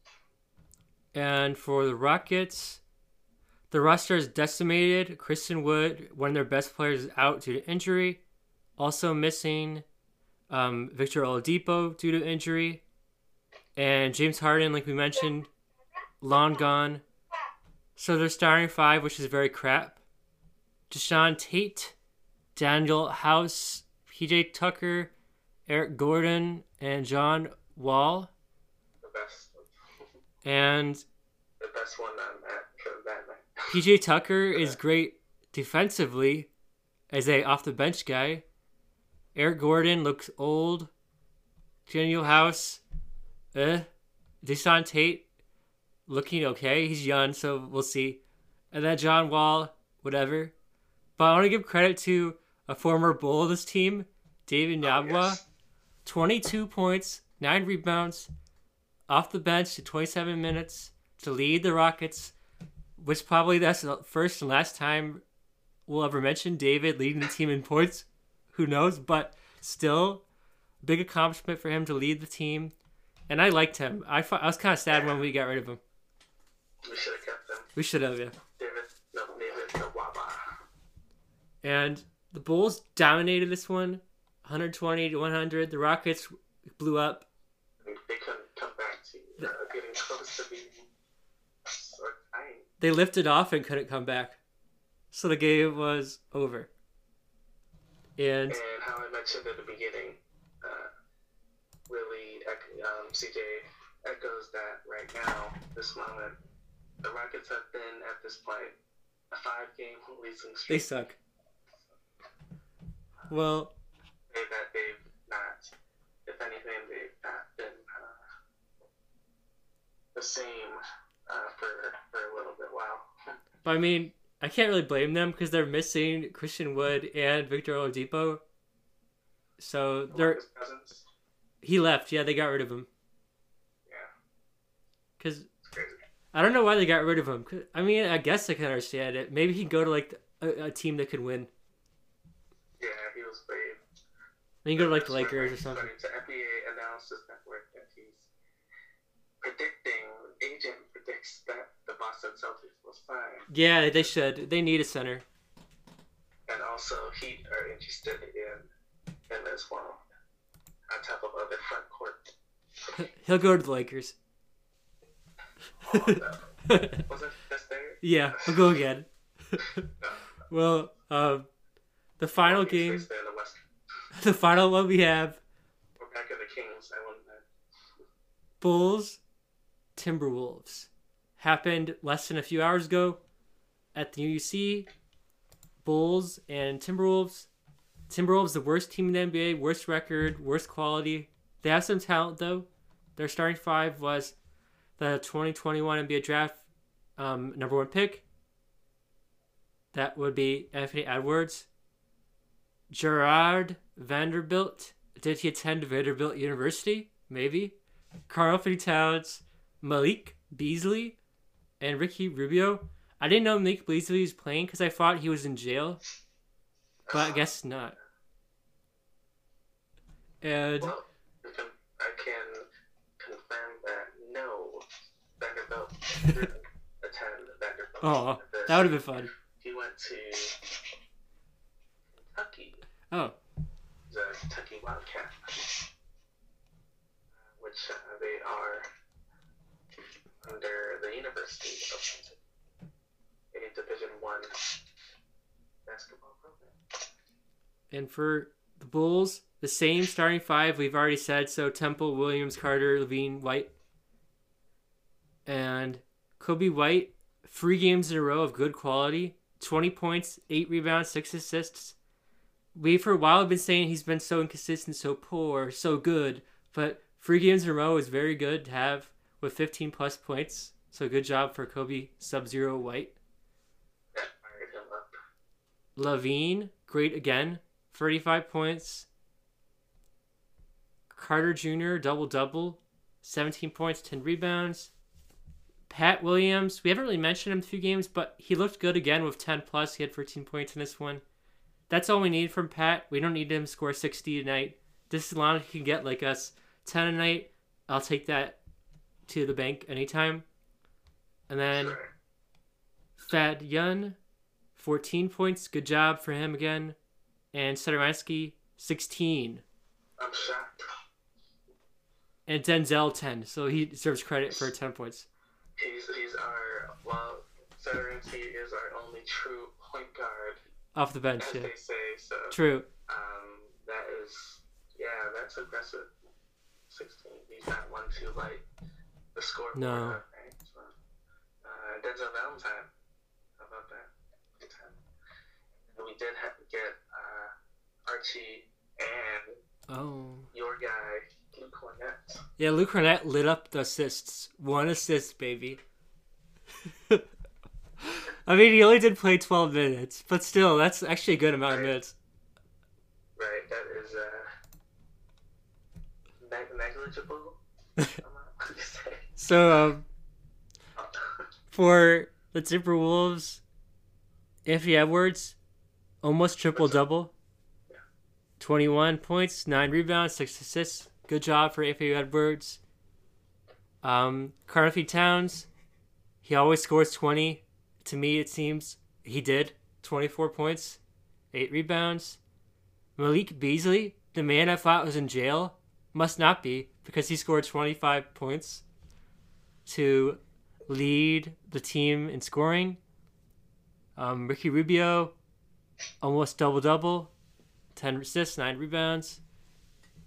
And for the Rockets, the roster is decimated. Christian Wood, one of their best players, is out due to injury. Also missing um, Victor Oladipo due to injury. And James Harden, like we mentioned, long gone. So they're starting five, which is very crap. Deshaun Tate, Daniel House, P J Tucker, Eric Gordon, and John Wall. The best. And The best one on that for that night. P J Tucker is great defensively as a off the bench guy. Eric Gordon looks old. Daniel House, eh. Deshaun Tate looking okay. He's young, so we'll see. And then John Wall, whatever. But I want to give credit to a former Bull of this team, David Nyabwa. Oh, yes. twenty-two points, nine rebounds, off the bench to twenty-seven minutes to lead the Rockets, which probably that's the first and last time we'll ever mention David leading the team in points. Who knows? But still, big accomplishment for him to lead the team. And I liked him. I, I was kind of sad when we got rid of him. We should have kept them. We should have, yeah. David, no, David, no, Waba. And the Bulls dominated this one, one twenty to one hundred. The Rockets blew up. They couldn't come back to uh, getting close to being or tying. They lifted off and couldn't come back. So the game was over. And And how I mentioned at the beginning, uh, really, um, C J echoes that right now, this moment. The Rockets have been, at this point, a five-game losing streak. They suck. Well, They, that they've not, if anything, they've not been uh, the same uh, for, for a little bit while. But I mean, I can't really blame them because they're missing Christian Wood and Victor Oladipo. So they're... Cousins. He left. Yeah, they got rid of him. Yeah. Because I don't know why they got rid of him. I mean, I guess I can understand it. Maybe he'd go to like a, a team that could win. Yeah, he was played. Then you go to like the Lakers or something. The N B A Analysis Network that he's predicting, agent predicts that the Boston Celtics will sign. Yeah, they should. They need a center. And also, Heat are interested in him as well. On top of other front court. He'll go to the Lakers. Oh, no. Was it just there? Yeah, he'll go again. No. Well, um, the final He's game, based there in the West. the final one we have, We're back in the Kings. I wouldn't know. Bulls, Timberwolves. Happened less than a few hours ago at the U C. Bulls and Timberwolves. Timberwolves, the worst team in the N B A, worst record, worst quality. They have some talent, though. Their starting five was the twenty twenty-one N B A draft um, number one pick. That would be Anthony Edwards. Gerard Vanderbilt. Did he attend Vanderbilt University? Maybe. Karl-Anthony Towns. Malik Beasley. And Ricky Rubio. I didn't know Malik Beasley was playing because I thought he was in jail. But I guess not. And Well, I can confirm that no, Vanderbilt didn't attend Vanderbilt. oh, that would have been fun. He went to Kentucky. Oh, The Kentucky Wildcat, which uh, they are under the University of Kentucky, a Division One basketball program. and for the Bulls, the same starting five we've already said. So Temple, Williams, Carter, Levine, White, and Kobe White. Three games in a row of good quality. twenty points, eight rebounds, six assists. We for a while have been saying he's been so inconsistent, so poor, so good. But three games in a row is very good to have with fifteen plus points. So good job for Kobe Sub-Zero White. That fired him up. Levine, great again. thirty-five points. Carter Junior, double-double. seventeen points, ten rebounds. Pat Williams, we haven't really mentioned him a few games, but he looked good again with ten plus. He had thirteen points in this one. That's all we need from Pat. We don't need him to score sixty a night. Just as long as he can get like us ten a night, I'll take that to the bank anytime. And then Sure. Thad Young, fourteen points. Good job for him again. And Satoransky, sixteen. I'm shocked. And Denzel, ten. So he deserves credit for ten points. He's he's our well, Satoransky is our only true point guard, Off the bench, as yeah. they say. So True. um, that is yeah, that's aggressive. Sixteen. He's not one to like the scoreboard. No. Right? So, uh, Denzel Valentine. How about that? Good time. And we did have to get uh, Archie and Oh. your guy Luke Cornett. Yeah, Luke Cornett lit up the assists. One assist, baby. I mean, he only did play twelve minutes, but still, that's actually a good amount of minutes. Right, that is uh, neg- negligible. I'm not gonna say. So, um, for the Timberwolves, Anthony Edwards, almost triple-double. Yeah. twenty-one points, nine rebounds, six assists. Good job for Anthony Edwards. Um, Karl-Anthony Towns, he always scores twenty. To me, it seems he did. twenty-four points, eight rebounds. Malik Beasley, the man I thought was in jail, must not be because he scored twenty-five points to lead the team in scoring. Um, Ricky Rubio, almost double-double, ten assists, nine rebounds.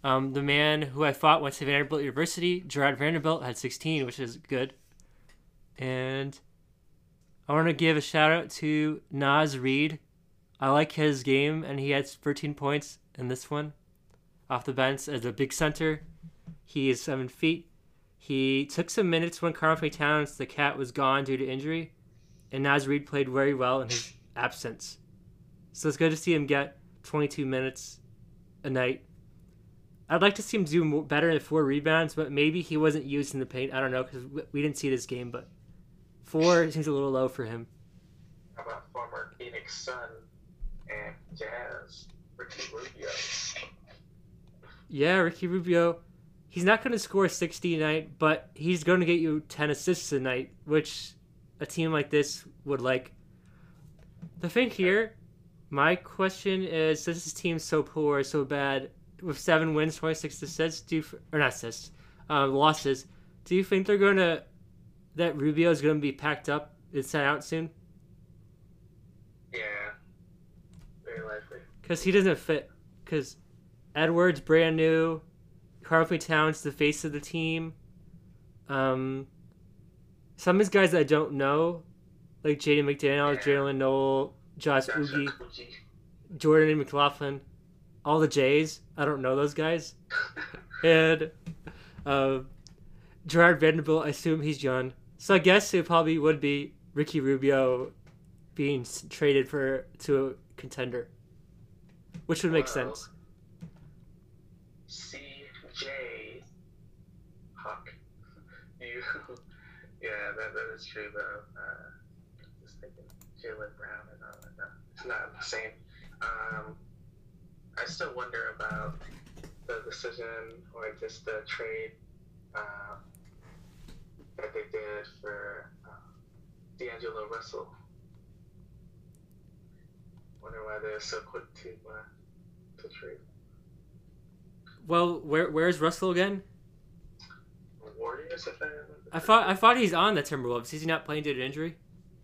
Um, the man who I thought went to Vanderbilt University, Gerard Vanderbilt, had sixteen, which is good. And I want to give a shout out to Naz Reid. I like his game, and he had thirteen points in this one off the bench as a big center. He is seven feet. He took some minutes when Karl Anthony Towns, the cat, was gone due to injury, and Naz Reid played very well in his absence. So it's good to see him get twenty-two minutes a night. I'd like to see him do more, better at four rebounds, but maybe he wasn't used in the paint. I don't know, because we didn't see this game, but four seems a little low for him. How about former Phoenix Sun and Jazz, Ricky Rubio? Yeah, Ricky Rubio. He's not going to score sixty a night, but he's going to get you ten assists a night, which a team like this would like. The thing here, my question is, since this team's so poor, so bad, with seven wins, twenty-six assists, do you, or not assists, uh, losses, do you think they're going to, that Rubio is going to be packed up and sent out soon? Yeah, very likely. Because he doesn't fit. Because Edwards, brand new. Karl Anthony Towns, the face of the team. Um, some of these guys I don't know, like Jaden McDaniels, Yeah. Jalen Noel, Josh Josh Ugi, Okogie. Jordan McLaughlin, all the Jays. I don't know those guys. And uh, Gerard Vanderbilt, I assume he's young. So I guess it probably would be Ricky Rubio being s- traded for to a contender, which would make Well, sense. C J Huck. You, yeah, that, that is true though. Uh, just thinking Jalen Brown and all that. No, it's not the same. Um, I still wonder about the decision or just the trade uh, that they did for uh, D'Angelo Russell. Wonder why they're so quick to uh, to trade. Well, where where's Russell again? Warriors, if I remember. I thought I thought he's on the Timberwolves. Is he not playing due to injury?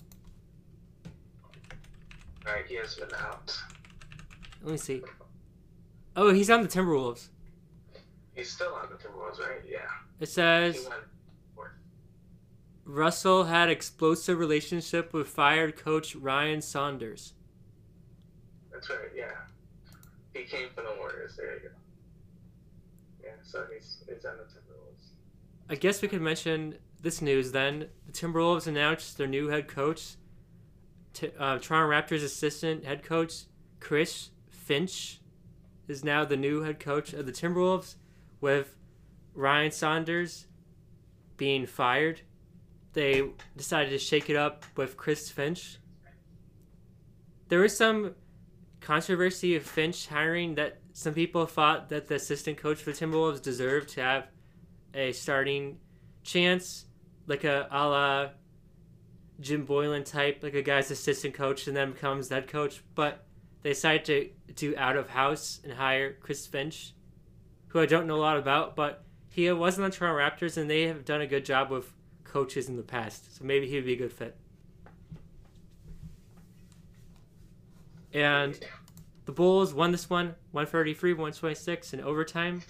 Alright, he has been out. Let me see. Oh, he's on the Timberwolves. He's still on the Timberwolves, right? Yeah. It He says went fourth. Russell had explosive relationship with fired coach Ryan Saunders. That's right, yeah. He came from the Warriors. There you go. Yeah, so he's, he's on the Timberwolves. I guess we could mention this news then. The Timberwolves announced their new head coach, T- uh, Toronto Raptors assistant head coach Chris Finch is now the new head coach of the Timberwolves, with Ryan Saunders being fired. They decided to shake it up with Chris Finch. There was some controversy of Finch hiring that some people thought that the assistant coach for the Timberwolves deserved to have a starting chance, like a a la Jim Boylan type, like a guy's assistant coach and then becomes the head coach. But they decided to do out of house and hire Chris Finch, who I don't know a lot about, but he was on the Toronto Raptors and they have done a good job with coaches in the past, so maybe he would be a good fit. And the Bulls won this one, one thirty-three one twenty-six in overtime.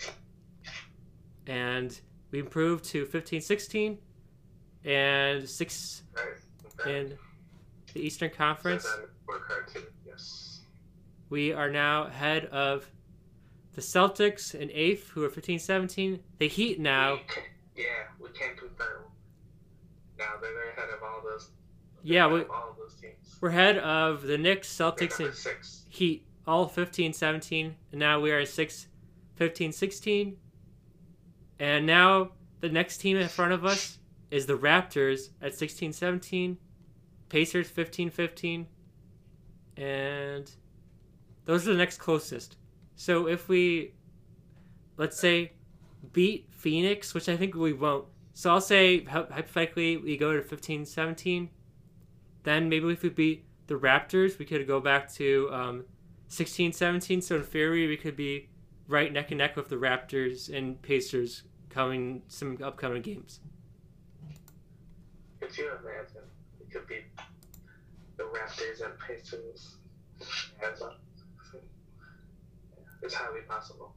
And we improved to fifteen sixteen and six Right. Okay. in the Eastern Conference. So then work hard too. Yes. We are now ahead of the Celtics in eighth, who are fifteen seventeen. The Heat now. We can, yeah, we can confirm. Now they're they're ahead of all those. Yeah, ahead we, of all of those teams. we're ahead of the Knicks, They're Celtics, number and six. Heat, all fifteen seventeen. And now we are at six, fifteen sixteen. And now the next team in front of us is the Raptors at sixteen seventeen. Pacers fifteen fifteen. And those are the next closest. So if we, let's say, beat Phoenix, which I think we won't. So I'll say, hypothetically, we go to fifteen seventeen. Then maybe if we beat the Raptors, we could go back to um, sixteen seventeen. So in theory, we could be right neck and neck with the Raptors and Pacers coming some upcoming games. Could you imagine? It could be the Raptors and Pacers. As well. It's highly possible.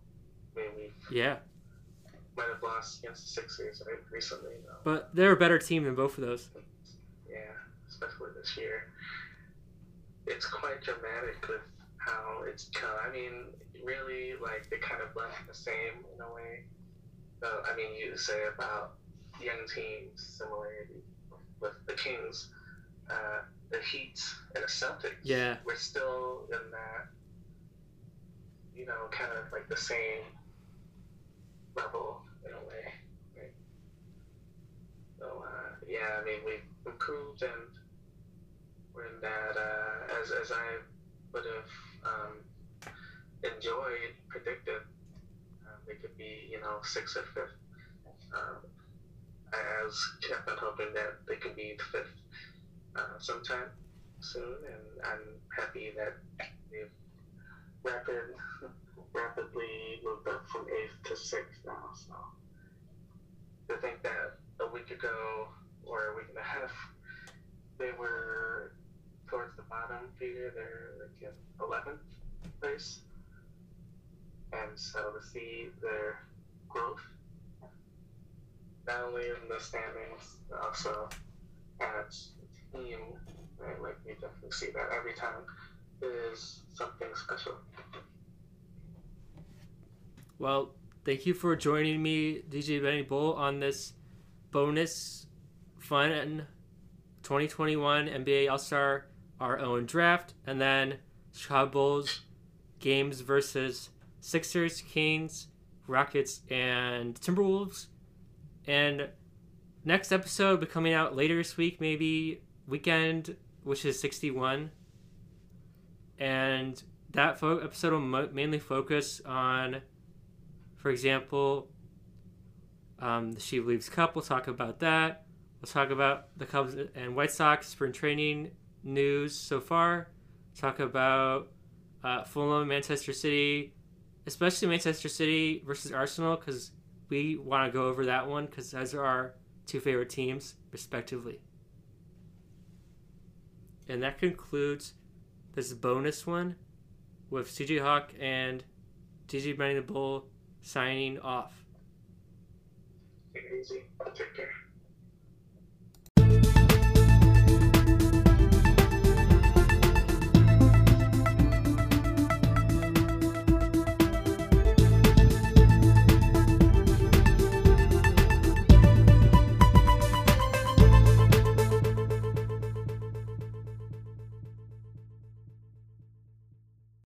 I mean, we Yeah. might have lost against the Sixers right, recently, though. But they're a better team than both of those. Yeah, especially this year. It's quite dramatic with how it's come. I mean, really, like, they kind of left the same in a way. So, I mean, you say about young teams, similarity with the Kings, uh, the Heat, and the Celtics. Yeah. We're still in that, you know, kind of like the same level in a way. Right? So, uh, yeah, I mean, we've improved and we're in that, uh, as, as I would have um, enjoyed, predicted, uh, they could be, you know, sixth or fifth. Um, I was kept on hoping that they could be fifth uh, sometime soon, and I'm happy that they've rapid, rapidly moved up from eighth to sixth now. So to think that a week ago or a week and a half they were towards the bottom feeder, they're like in eleventh place, and so to see their growth, not only in the standings, but also as a team, right? Like we definitely see that every time is something special. Well, thank you for joining me, D J Benny Bull, on this bonus fun twenty twenty-one N B A All-Star our own draft, and then Chicago Bulls games versus Sixers, Kings, Rockets, and Timberwolves. And next episode will be coming out later this week, maybe weekend, which is sixty-one. And that fo- episode will mo- mainly focus on, for example, um, the She Believes Cup. We'll talk about that. We'll talk about the Cubs and White Sox spring training news so far. Talk about uh, Fulham, Manchester City, especially Manchester City versus Arsenal, because we want to go over that one, because those are our two favorite teams, respectively. And that concludes this bonus one with C J Hawk and D J Benny the Bull signing off. Take it easy. Take care.